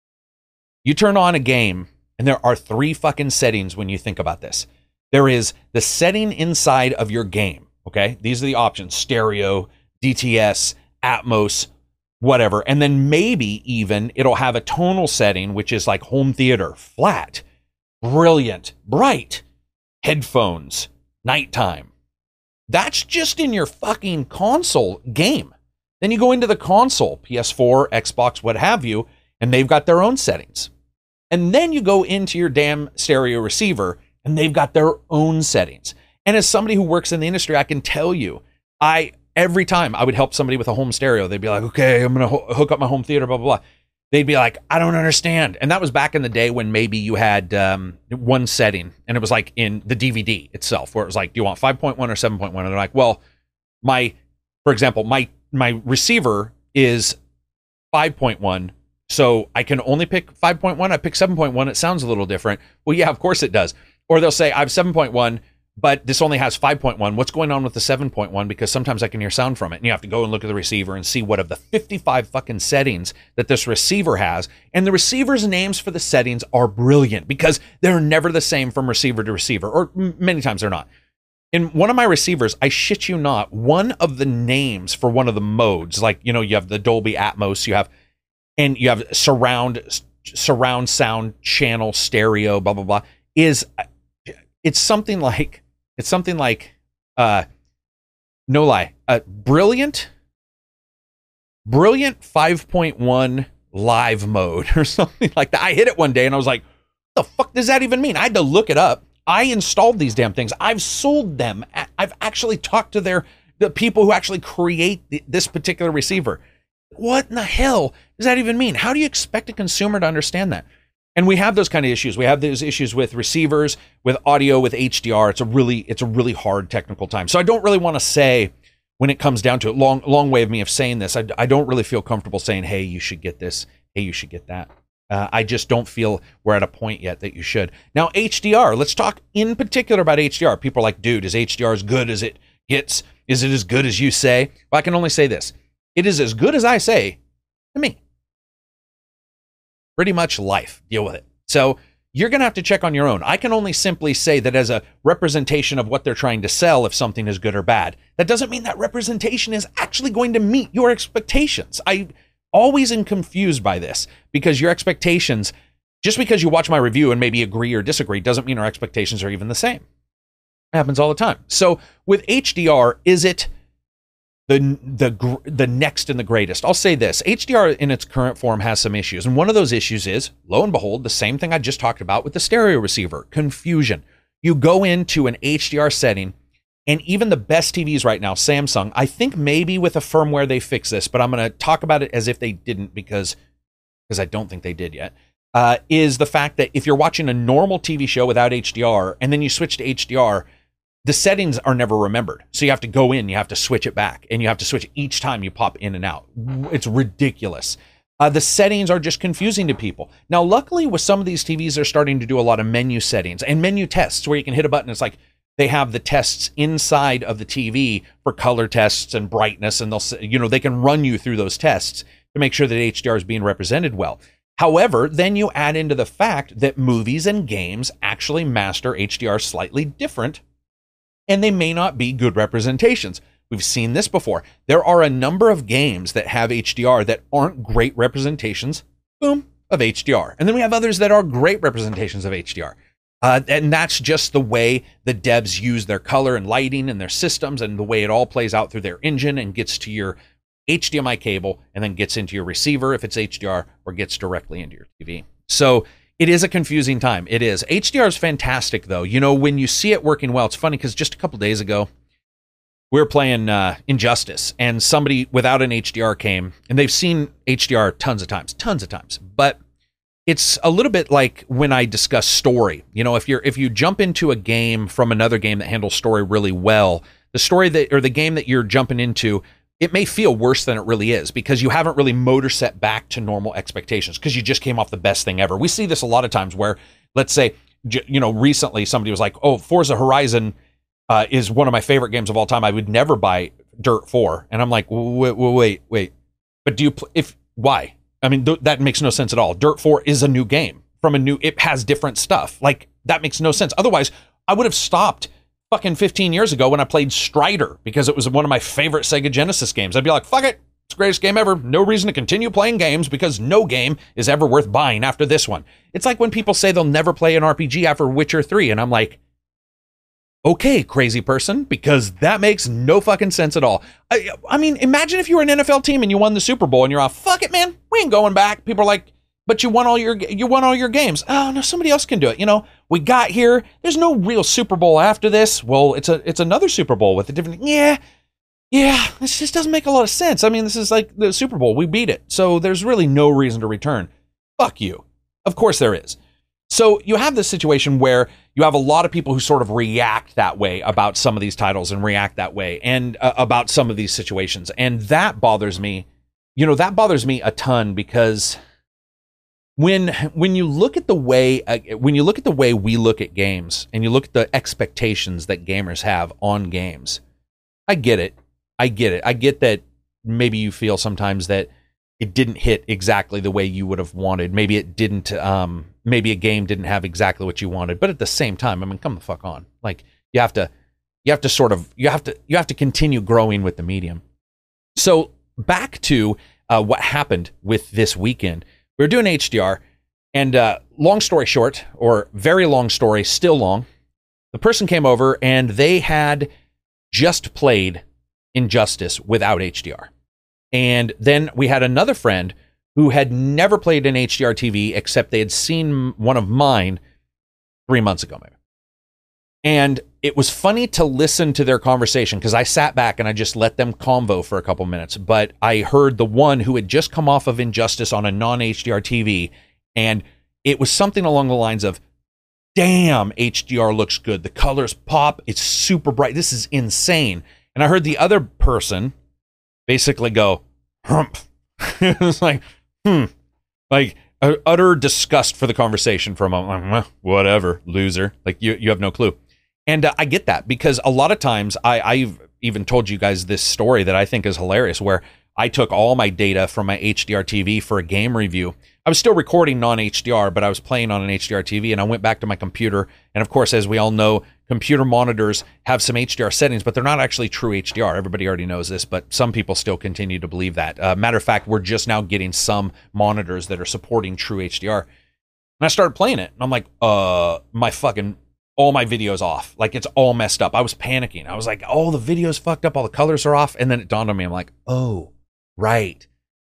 You turn on a game and there are three fucking settings when you think about this. There is the setting inside of your game, okay? These are the options: stereo, D T S, Atmos, whatever. And then maybe even it'll have a tonal setting, which is like home theater, flat, brilliant, bright, headphones, nighttime. That's just in your fucking console game. Then you go into the console, P S four, Xbox, what have you, and they've got their own settings. And then you go into your damn stereo receiver, and they've got their own settings. And as somebody who works in the industry, I can tell you, I every time I would help somebody with a home stereo, they'd be like, okay, I'm going to ho- hook up my home theater, blah, blah, blah. They'd be like, I don't understand. And that was back in the day when maybe you had um, one setting, and it was like in the D V D itself, where it was like, do you want five point one or seven point one? And they're like, well, my, for example, my my receiver is five point one, so I can only pick five point one. I pick seven point one. It sounds a little different. Well, yeah, of course it does. Or they'll say, I have seven point one, but this only has five point one. What's going on with the seven point one? Because sometimes I can hear sound from it, and you have to go and look at the receiver and see what of the fifty-five fucking settings that this receiver has. And the receiver's names for the settings are brilliant because they're never the same from receiver to receiver, or many times they're not. In one of my receivers, I shit you not, one of the names for one of the modes, like, you know, you have the Dolby Atmos, you have, and you have surround, surround sound channel, stereo, blah, blah, blah, is, it's something like, it's something like, uh, no lie, uh, brilliant, brilliant five point one live mode or something like that. I hit it one day and I was like, what the fuck does that even mean? I had to look it up. I installed these damn things. I've sold them. I've actually talked to their the people who actually create the, this particular receiver. What in the hell does that even mean? How do you expect a consumer to understand that? And we have those kind of issues. We have those issues with receivers, with audio, with H D R. It's a really, it's a really hard technical time. So I don't really want to say, when it comes down to it, long, long way of me of saying this, I, I don't really feel comfortable saying, hey, you should get this. Hey, you should get that. Uh, I just don't feel we're at a point yet that you should. Now, H D R, let's talk in particular about H D R. People are like, dude, is H D R as good as it gets? Is it as good as you say? Well, I can only say this. It is as good as I say to me. Pretty much life. Deal with it. So you're going to have to check on your own. I can only simply say that as a representation of what they're trying to sell, if something is good or bad. That doesn't mean that representation is actually going to meet your expectations. I always am confused by this because your expectations, just because you watch my review and maybe agree or disagree, doesn't mean our expectations are even the same. It happens all the time. So with H D R, is it the the the next and the greatest? I'll say this: H D R in its current form has some issues, and one of those issues is, lo and behold, the same thing I just talked about with the stereo receiver: confusion. You go into an H D R setting. And even the best T Vs right now, Samsung, I think maybe with a firmware they fix this, but I'm going to talk about it as if they didn't because, because I don't think they did yet, uh, is the fact that if you're watching a normal T V show without H D R and then you switch to H D R, the settings are never remembered. So you have to go in, you have to switch it back, and you have to switch each time you pop in and out. It's ridiculous. Uh, the settings are just confusing to people. Now, luckily, with some of these T Vs, they're starting to do a lot of menu settings and menu tests where you can hit a button. It's like, they have the tests inside of the T V for color tests and brightness, and they'll, you know, they can run you through those tests to make sure that H D R is being represented well. However, then you add into the fact that movies and games actually master H D R slightly different, and they may not be good representations. We've seen this before. There are a number of games that have H D R that aren't great representations, boom, of H D R. And then we have others that are great representations of H D R. Uh, and that's just the way the devs use their color and lighting and their systems and the way it all plays out through their engine and gets to your H D M I cable and then gets into your receiver if it's H D R or gets directly into your T V. So it is a confusing time. It is. H D R is fantastic, though. You know, when you see it working well, it's funny because just a couple days ago, we were playing uh, Injustice and somebody without an H D R came, and they've seen H D R tons of times, tons of times. But it's a little bit like when I discuss story. You know, if you're if you jump into a game from another game that handles story really well, the story that or the game that you're jumping into, it may feel worse than it really is because you haven't really motor set back to normal expectations because you just came off the best thing ever. We see this a lot of times where, let's say, you know, recently somebody was like, "Oh, Forza Horizon uh, is one of my favorite games of all time. I would never buy Dirt four," and I'm like, "Wait, wait, wait, but do you? Pl- if why?" I mean, th- that makes no sense at all. Dirt four is a new game from a new, it has different stuff. Like, that makes no sense. Otherwise, I would have stopped fucking fifteen years ago when I played Strider because it was one of my favorite Sega Genesis games. I'd be like, fuck it. It's the greatest game ever. No reason to continue playing games because no game is ever worth buying after this one. It's like when people say they'll never play an R P G after Witcher three. And I'm like, okay, crazy person, because that makes no fucking sense at all. I, I mean, imagine if you were an N F L team and you won the Super Bowl and you're off, fuck it, man, we ain't going back. People are like, but you won all your you won all your games. Oh no, somebody else can do it. You know, we got here. There's no real Super Bowl after this. Well, it's a it's another Super Bowl with a different. Yeah, yeah. This just doesn't make a lot of sense. I mean, this is like the Super Bowl. We beat it, so there's really no reason to return. Fuck you. Of course there is. So you have this situation where you have a lot of people who sort of react that way about some of these titles and react that way and uh, about some of these situations. And that bothers me. You know, that bothers me a ton because when when you look at the way uh, when you look at the way we look at games, and you look at the expectations that gamers have on games, I get it. I get it. I get that maybe you feel sometimes that it didn't hit exactly the way you would have wanted. Maybe it didn't. Um, maybe a game didn't have exactly what you wanted. But at the same time, I mean, come the fuck on. Like you have to, you have to sort of, you have to, you have to continue growing with the medium. So back to uh, what happened with this weekend. We were doing H D R, and uh, long story short, or very long story, still long. The person came over and they had just played Injustice without H D R. And then we had another friend who had never played an H D R T V except they had seen one of mine three months ago, maybe. And it was funny to listen to their conversation because I sat back and I just let them convo for a couple minutes. But I heard the one who had just come off of Injustice on a non-H D R T V, and it was something along the lines of, damn, H D R looks good. The colors pop. It's super bright. This is insane. And I heard the other person basically go, humph. It was like, hmm, like uh, utter disgust for the conversation for a moment. Like, well, whatever, loser. Like you, you have no clue. And uh, I get that because a lot of times I, I've even told you guys this story that I think is hilarious, where I took all my data from my H D R T V for a game review. I was still recording non-H D R, but I was playing on an H D R T V, and I went back to my computer. And of course, as we all know, computer monitors have some H D R settings, but they're not actually true H D R. Everybody already knows this, but some people still continue to believe that. Uh, matter of fact, we're just now getting some monitors that are supporting true H D R. And I started playing it, and I'm like, uh, my fucking, all my videos off. Like, it's all messed up. I was panicking. I was like, all the videos fucked up, all the colors are off. And then it dawned on me, I'm like, oh, right.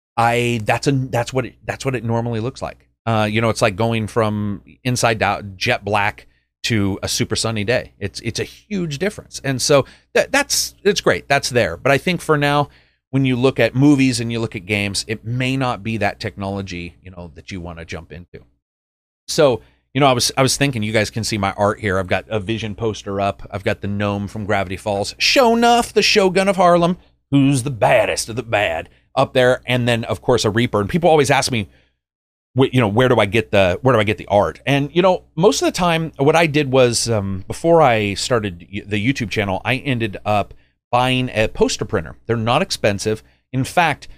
I that's a that's what it that's what it normally looks like. Uh, you know, it's like going from inside out jet black to a super sunny day. It's it's a huge difference, and so that that's it's great. That's there. But I think for now, when you look at movies and you look at games, it may not be that technology, you know, that you want to jump into. So, you know, I was I was thinking, you guys can see my art here. I've got a Vision poster up. I've got the gnome from Gravity Falls, Sho'nuff, the Shogun of Harlem, who's the baddest of the bad, up there, and then of course a Reaper. And people always ask me, you know, where do I get the where do I get the art? And you know, most of the time, what I did was um, before I started the YouTube channel, I ended up buying a poster printer. They're not expensive. In fact,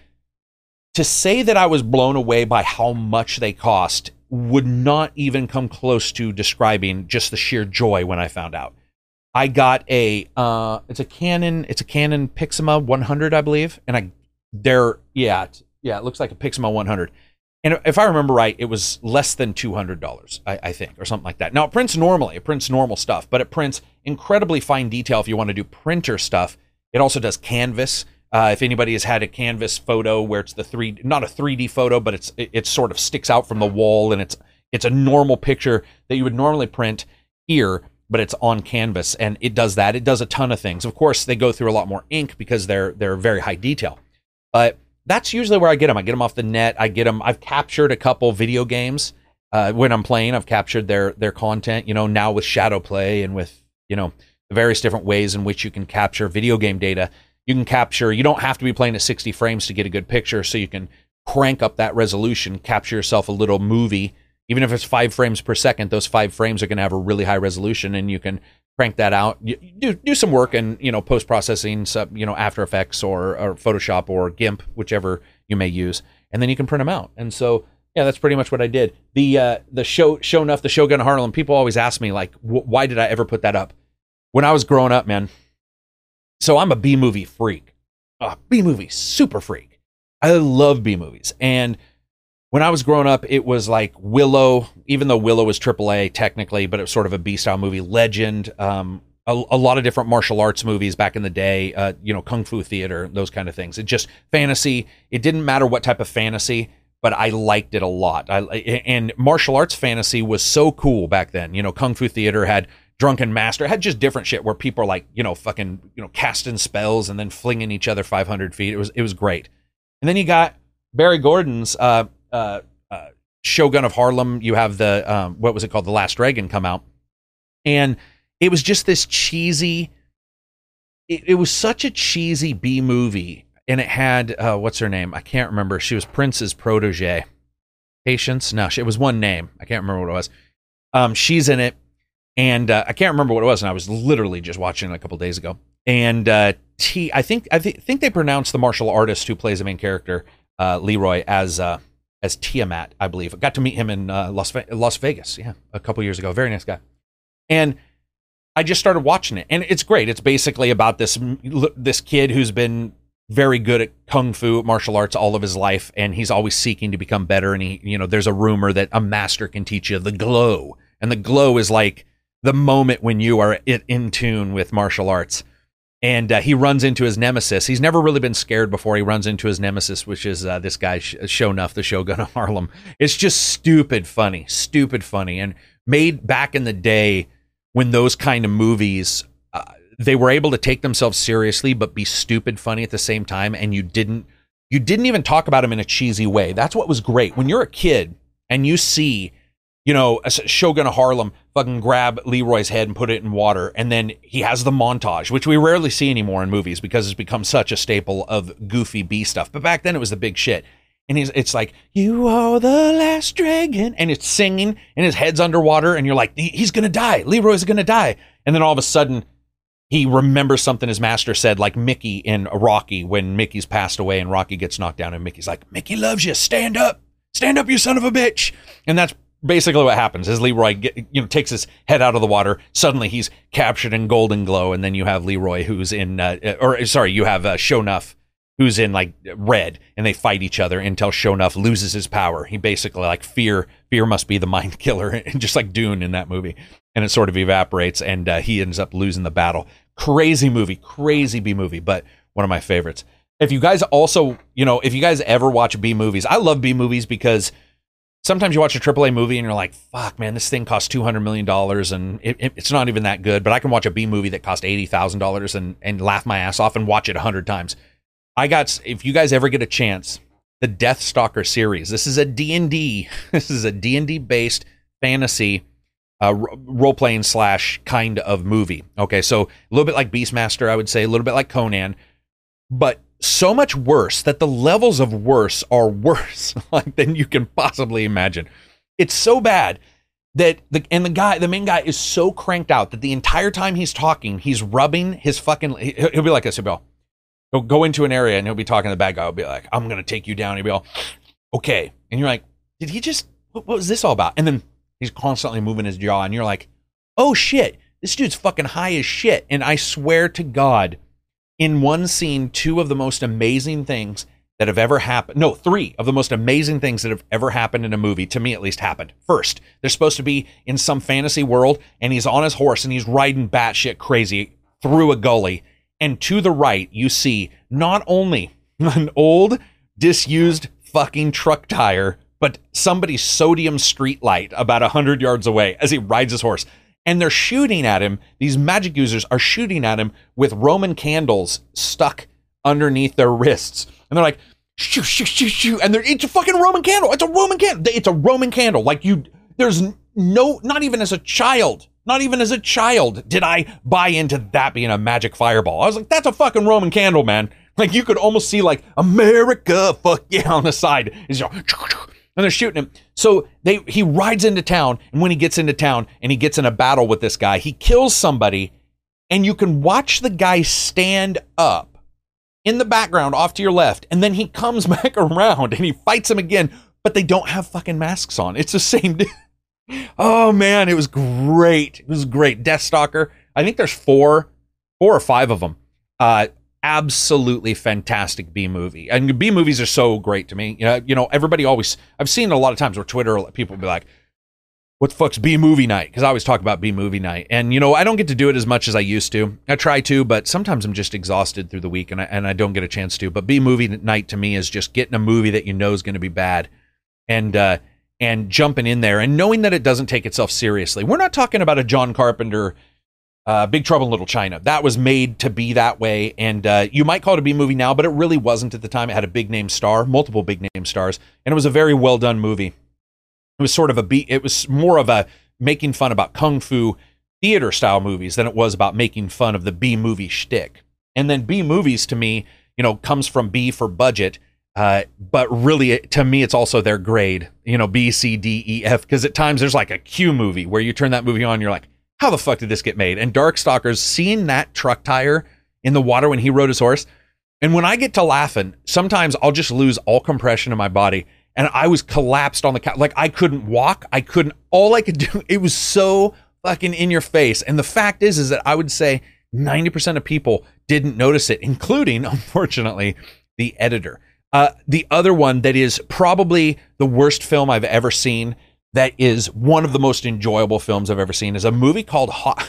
to say that I was blown away by how much they cost would not even come close to describing just the sheer joy when I found out. I got a uh, it's a Canon it's a Canon Pixma one hundred, I believe, and I. They're, yeah, yeah, it looks like a Pixma one hundred. And if I remember right, it was less than two hundred dollars, I, I think, or something like that. Now, it prints normally, it prints normal stuff, but it prints incredibly fine detail if you want to do printer stuff. It also does canvas. Uh, if anybody has had a canvas photo where it's the three, not a three D photo, but it's it, it sort of sticks out from the wall, and it's it's a normal picture that you would normally print here, but it's on canvas, and it does that. It does a ton of things. Of course, they go through a lot more ink because they're they're very high detail. But that's usually where I get them. I get them off the net. I get them. I've captured a couple video games uh, when I'm playing. I've captured their their content. You know, now with Shadow Play and with, you know, the various different ways in which you can capture video game data. You can capture. You don't have to be playing at sixty frames to get a good picture. So you can crank up that resolution, capture yourself a little movie. Even if it's five frames per second, those five frames are going to have a really high resolution, and you can crank that out. You do do some work and, you know, post processing, you know, After Effects or, or Photoshop or GIMP, whichever you may use, and then you can print them out. And so, yeah, that's pretty much what I did. The uh, the show Sho'nuff, the Shogun of Harlem. People always ask me, like, why did I ever put that up? When I was growing up, man. So I'm a B movie freak, a B movie super freak. I love B movies, and when I was growing up, it was like Willow, even though Willow was triple A technically, but it was sort of a B-style movie. Legend, um, a, a lot of different martial arts movies back in the day, uh, you know, Kung Fu Theater, those kind of things. It just, fantasy, it didn't matter what type of fantasy, but I liked it a lot. I, and martial arts fantasy was so cool back then. You know, Kung Fu Theater had Drunken Master, it had just different shit where people are like, you know, fucking, you know, casting spells and then flinging each other five hundred feet. It was, it was great. And then you got Barry Gordon's, uh, Uh, uh, Shogun of Harlem. You have the um, what was it called, The Last Dragon, come out, and it was just this cheesy. It, it was such a cheesy B movie, and it had uh, what's her name? I can't remember. She was Prince's protege. Patience. No, it was one name. I can't remember what it was. Um, she's in it, and uh, I can't remember what it was. And I was literally just watching it a couple days ago. And uh, T, I think I th- think they pronounced the martial artist who plays the main character, uh, Leroy, as uh, as Tiamat, I believe. I got to meet him in uh, Las Ve- Las Vegas, yeah, a couple years ago. Very nice guy. And I just started watching it, and it's great. It's basically about this this kid who's been very good at kung fu, martial arts, all of his life, and he's always seeking to become better. And he, you know, there's a rumor that a master can teach you the glow, and the glow is like the moment when you are in tune with martial arts. And uh, he runs into his nemesis. He's never really been scared before. He runs into his nemesis, which is uh, this guy, Shonuff, the Shogun of Harlem. It's just stupid funny, stupid funny, and made back in the day when those kind of movies, uh, they were able to take themselves seriously but be stupid funny at the same time, and you didn't you didn't even talk about them in a cheesy way. That's what was great. When you're a kid and you see, you know, a Shogun of Harlem fucking grab Leroy's head and put it in water, and then he has the montage, which we rarely see anymore in movies because it's become such a staple of goofy B stuff. But back then it was the big shit. And he's, it's like, you are the last dragon. And it's singing, and his head's underwater, and you're like, he's going to die. Leroy's going to die. And then all of a sudden, he remembers something his master said, like Mickey in Rocky, when Mickey's passed away and Rocky gets knocked down, and Mickey's like, Mickey loves you. Stand up. Stand up, you son of a bitch. And that's basically what happens, is Leroy get, you know, takes his head out of the water. Suddenly, he's captured in Golden Glow, and then you have Leroy, who's in, uh, or sorry, you have uh, Shonuff, who's in like red, and they fight each other until Shonuff loses his power. He basically, like, fear, fear must be the mind killer, and just like Dune in that movie. And it sort of evaporates, and uh, he ends up losing the battle. Crazy movie, crazy B movie, but one of my favorites. If you guys also, you know, if you guys ever watch B movies, I love B movies because sometimes you watch a triple A movie and you're like, fuck, man, this thing costs two hundred million dollars and it, it, it's not even that good. But I can watch a B movie that cost eighty thousand dollars and, and laugh my ass off and watch it a hundred times. I got, if you guys ever get a chance, the Deathstalker series. This is a D and D. This is a D and D based fantasy uh, role-playing slash kind of movie. Okay, so a little bit like Beastmaster, I would say, a little bit like Conan, but so much worse that the levels of worse are worse like than you can possibly imagine. It's so bad that the and the guy, the main guy, is so cranked out that the entire time he's talking, he's rubbing his fucking. He'll, he'll be like this. He'll be all, he'll go into an area and he'll be talking to the bad guy. He'll be like, "I'm gonna take you down." He'll be all, "Okay," and you're like, "Did he just? What, what was this all about?" And then he's constantly moving his jaw, and you're like, "Oh shit, this dude's fucking high as shit." And I swear to God, in one scene, two of the most amazing things that have ever happened, no, three of the most amazing things that have ever happened in a movie, to me at least, happened. First, they're supposed to be in some fantasy world, and he's on his horse, and he's riding batshit crazy through a gully, and to the right, you see not only an old, disused fucking truck tire, but somebody's sodium street light about one hundred yards away as he rides his horse. And they're shooting at him. These magic users are shooting at him with Roman candles stuck underneath their wrists. And they're like, shoo, shoo, shoo, shoo. And they're, it's a fucking Roman candle. It's a Roman candle. It's a Roman candle. Like you, there's no, not even as a child, not even as a child did I buy into that being a magic fireball. I was like, that's a fucking Roman candle, man. Like you could almost see like America, fuck yeah, on the side. It's just, and they're shooting him. So they he rides into town, and when he gets into town and he gets in a battle with this guy, he kills somebody, and you can watch the guy stand up in the background off to your left, and then he comes back around and he fights him again, but they don't have fucking masks on. It's the same dude. Oh man, it was great. It was great. Deathstalker. I think there's four, four or five of them. Uh, absolutely fantastic B movie. And B movies are so great to me. You know, you know, everybody always, I've seen a lot of times where Twitter people will be like, what the fuck's B movie night? Because I always talk about B movie night. And, you know, I don't get to do it as much as I used to. I try to, but sometimes I'm just exhausted through the week and I, and I don't get a chance to. But B movie night to me is just getting a movie that you know is going to be bad and, uh, and jumping in there and knowing that it doesn't take itself seriously. We're not talking about a John Carpenter Uh, Big Trouble in Little China. That was made to be that way, and uh, you might call it a B movie now, but it really wasn't at the time. It had a big name star, multiple big name stars, and it was a very well done movie. It was sort of a B. It was more of a making fun about kung fu theater style movies than it was about making fun of the B movie shtick. And then B movies to me, you know, comes from B for budget. Uh, but really, to me, it's also their grade, you know, B, C, D, E, F, because at times there's like a Q movie where you turn that movie on, you're like, how the fuck did this get made? And Darkstalkers, seeing that truck tire in the water when he rode his horse, and when I get to laughing, sometimes I'll just lose all compression in my body, and I was collapsed on the couch. Like, I couldn't walk, I couldn't, all I could do, it was so fucking in your face. And the fact is, is that I would say ninety percent of people didn't notice it, including, unfortunately, the editor. Uh, the other one that is probably the worst film I've ever seen, that is one of the most enjoyable films I've ever seen, is a movie called Hawk.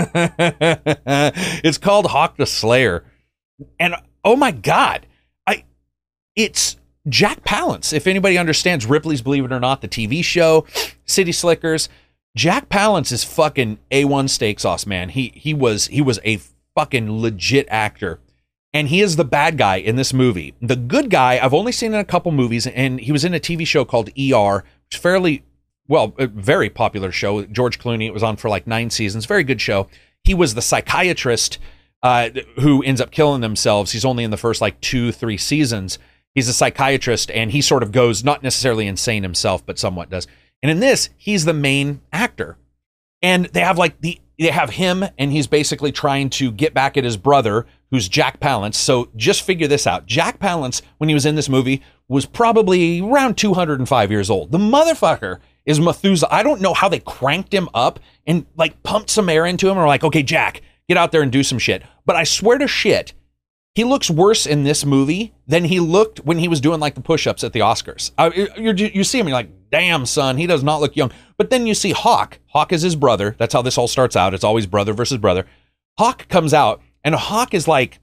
It's called Hawk the Slayer. And oh my God, I it's Jack Palance. If anybody understands Ripley's Believe It or Not, the T V show, City Slickers, Jack Palance is fucking A one steak sauce, man. He he was he was a fucking legit actor. And he is the bad guy in this movie. The good guy, I've only seen in a couple movies, and he was in a T V show called E R, which is fairly, well, a very popular show. George Clooney, it was on for like nine seasons. Very good show. He was the psychiatrist uh, who ends up killing themselves. He's only in the first like two, three seasons. He's a psychiatrist, and he sort of goes, not necessarily insane himself, but somewhat does. And in this, he's the main actor. And they have like the, they have him, and he's basically trying to get back at his brother, who's Jack Palance. So just figure this out. Jack Palance, when he was in this movie, was probably around two hundred five years old. The motherfucker is Methuselah. I don't know how they cranked him up and like pumped some air into him and were like, okay, Jack, get out there and do some shit. But I swear to shit, he looks worse in this movie than he looked when he was doing like the push-ups at the Oscars. Uh, you, you see him, you're like, damn, son, he does not look young. But then you see Hawk. Hawk is his brother. That's how this all starts out. It's always brother versus brother. Hawk comes out, and Hawk is like,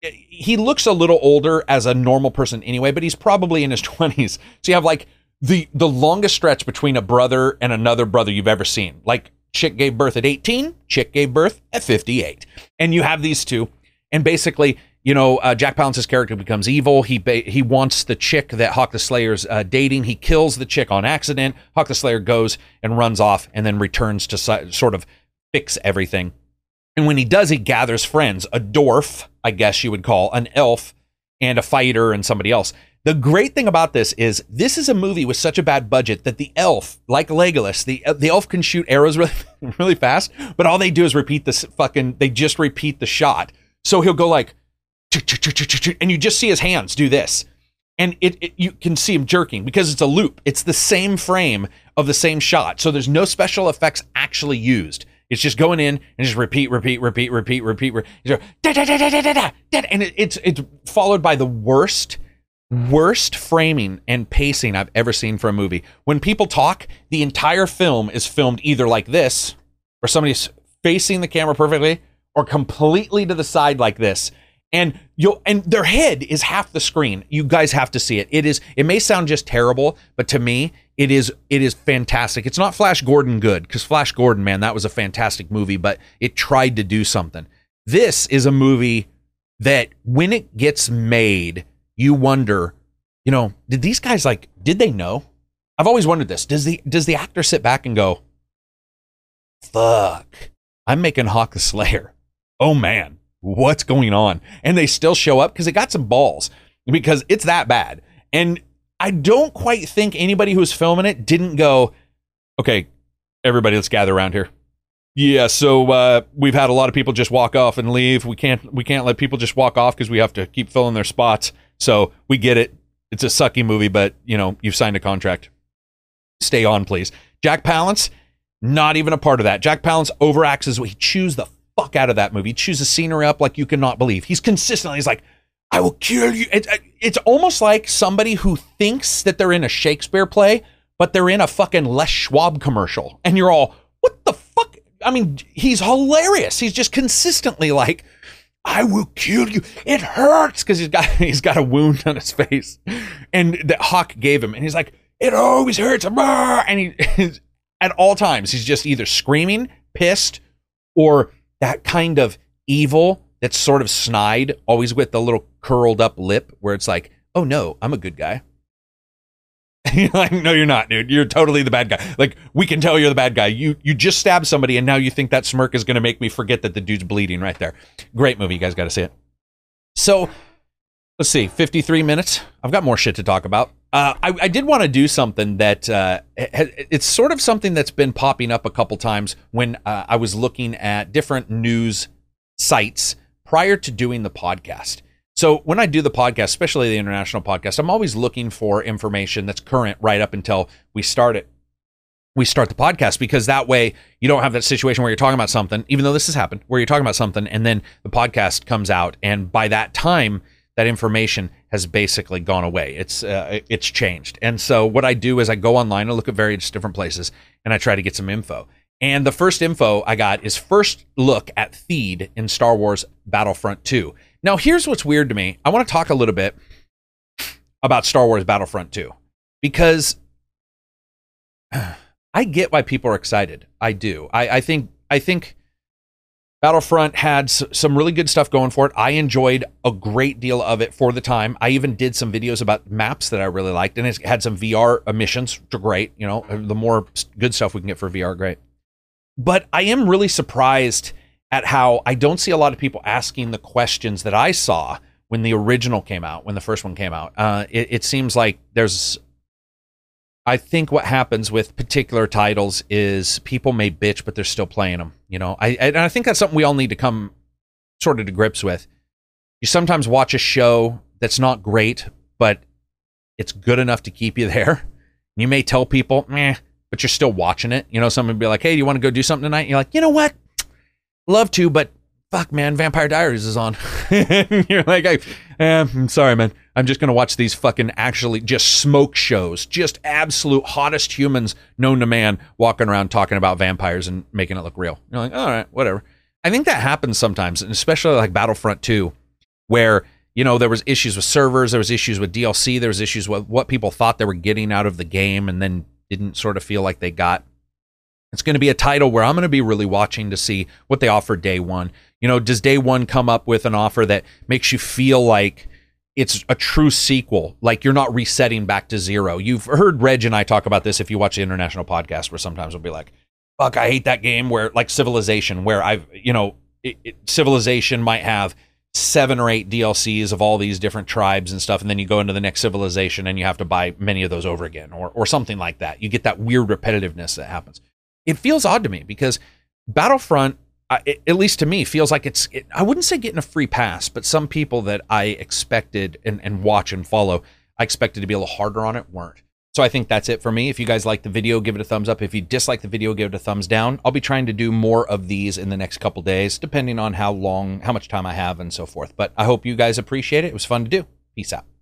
he looks a little older as a normal person anyway, but he's probably in his twenties. So you have like the the longest stretch between a brother and another brother you've ever seen. Like, chick gave birth at eighteen, chick gave birth at fifty-eight. And you have these two, and basically, you know, uh, Jack Palance's character becomes evil. He ba- he wants the chick that Hawk the Slayer's uh, dating. He kills the chick on accident. Hawk the Slayer goes and runs off and then returns to si- sort of fix everything. And when he does, he gathers friends, a dwarf, I guess you would call, an elf, and a fighter and somebody else. The great thing about this is this is a movie with such a bad budget that the elf, like Legolas, the the elf can shoot arrows really, really fast, but all they do is repeat this fucking, they just repeat the shot. So he'll go like, and you just see his hands do this. And it, it you can see him jerking because it's a loop. It's the same frame of the same shot. So there's no special effects actually used. It's just going in and just repeat, repeat, repeat, repeat, repeat, repeat. And it, it's it's followed by the worst, worst framing and pacing I've ever seen for a movie. When people talk, the entire film is filmed either like this, or somebody's facing the camera perfectly, or completely to the side like this. And you'll and their head is half the screen. You guys have to see it. It is. It may sound just terrible, but to me, it is. It is fantastic. It's not Flash Gordon good, because Flash Gordon, man, that was a fantastic movie, but it tried to do something. This is a movie that, when it gets made, you wonder, you know, did these guys like? Did they know? I've always wondered this. Does the does the actor sit back and go, "Fuck, I'm making Hawk the Slayer. Oh man, what's going on?" And they still show up because they got some balls, because it's that bad. And I don't quite think anybody who was filming it didn't go, okay, everybody, let's gather around here. Yeah, so uh, we've had a lot of people just walk off and leave. We can't we can't let people just walk off because we have to keep filling their spots. So we get it. It's a sucky movie, but you know, you've signed a contract. Stay on, please. Jack Palance, not even a part of that. Jack Palance overacts his way. He chews the fuck out of that movie. He chews the scenery up like you cannot believe. He's consistently, he's like, I will kill you. It, it's almost like somebody who thinks that they're in a Shakespeare play, but they're in a fucking Les Schwab commercial. And you're all, what the fuck? I mean, he's hilarious. He's just consistently like, I will kill you. It hurts, because he's got he's got a wound on his face, and that Hawk gave him, and he's like, it always hurts. And he, at all times, he's just either screaming, pissed, or that kind of evil that's sort of snide, always with the little curled up lip, where it's like, oh no, I'm a good guy. You're like, no, you're not, dude. You're totally the bad guy. Like, we can tell you're the bad guy. You you just stabbed somebody, and now you think that smirk is going to make me forget that the dude's bleeding right there. Great movie. You guys got to see it. So Let's see, fifty-three minutes. I've got more shit to talk about. Uh, I, I did want to do something that uh, it's sort of something that's been popping up a couple times when uh, I was looking at different news sites prior to doing the podcast. So when I do the podcast, especially the international podcast, I'm always looking for information that's current right up until we start it. We start the podcast, because that way you don't have that situation where you're talking about something, even though this has happened, where you're talking about something and then the podcast comes out, and by that time, that information has basically gone away. It's uh, it's changed. And so what I do is I go online, I look at various different places, and I try to get some info. And the first info I got is first look at Theed in Star Wars Battlefront two. Now, here's what's weird to me. I want to talk a little bit about Star Wars Battlefront two, because I get why people are excited. I do. I, I think I think Battlefront had s- some really good stuff going for it. I enjoyed a great deal of it for the time. I even did some videos about maps that I really liked, and it had some V R missions, which are great. You know, the more good stuff we can get for V R, great. But I am really surprised at how I don't see a lot of people asking the questions that I saw when the original came out, when the first one came out. Uh, it, it seems like there's... I think what happens with particular titles is people may bitch, but they're still playing them. You know, I and I think that's something we all need to come sort of to grips with. You sometimes watch a show that's not great, but it's good enough to keep you there. You may tell people, meh, but you're still watching it. You know, someone would be like, hey, do you want to go do something tonight? And you're like, you know what? Love to, but fuck, man, Vampire Diaries is on. You're like, I, eh, I'm sorry, man. I'm just going to watch these fucking actually just smoke shows, just absolute hottest humans known to man walking around talking about vampires and making it look real. You're like, all right, whatever. I think that happens sometimes, and especially like Battlefront two, where, you know, there was issues with servers, there was issues with D L C, there was issues with what people thought they were getting out of the game and then didn't sort of feel like they got. It's going to be a title where I'm going to be really watching to see what they offer day one. You know, does day one come up with an offer that makes you feel like it's a true sequel, like you're not resetting back to zero? You've heard Reg and I talk about this if you watch the international podcast, where sometimes we'll be like, fuck, I hate that game, where like Civilization, where I've, you know, it, it, Civilization might have seven or eight D L Cs of all these different tribes and stuff, and then you go into the next Civilization and you have to buy many of those over again, or or something like that. You get that weird repetitiveness that happens. It feels odd to me because Battlefront, uh, it, at least to me, feels like it's, it, I wouldn't say getting a free pass, but some people that I expected and, and watch and follow, I expected to be a little harder on it, weren't. So I think that's it for me. If you guys like the video, give it a thumbs up. If you dislike the video, give it a thumbs down. I'll be trying to do more of these in the next couple days, depending on how long, how much time I have and so forth. But I hope you guys appreciate it. It was fun to do. Peace out.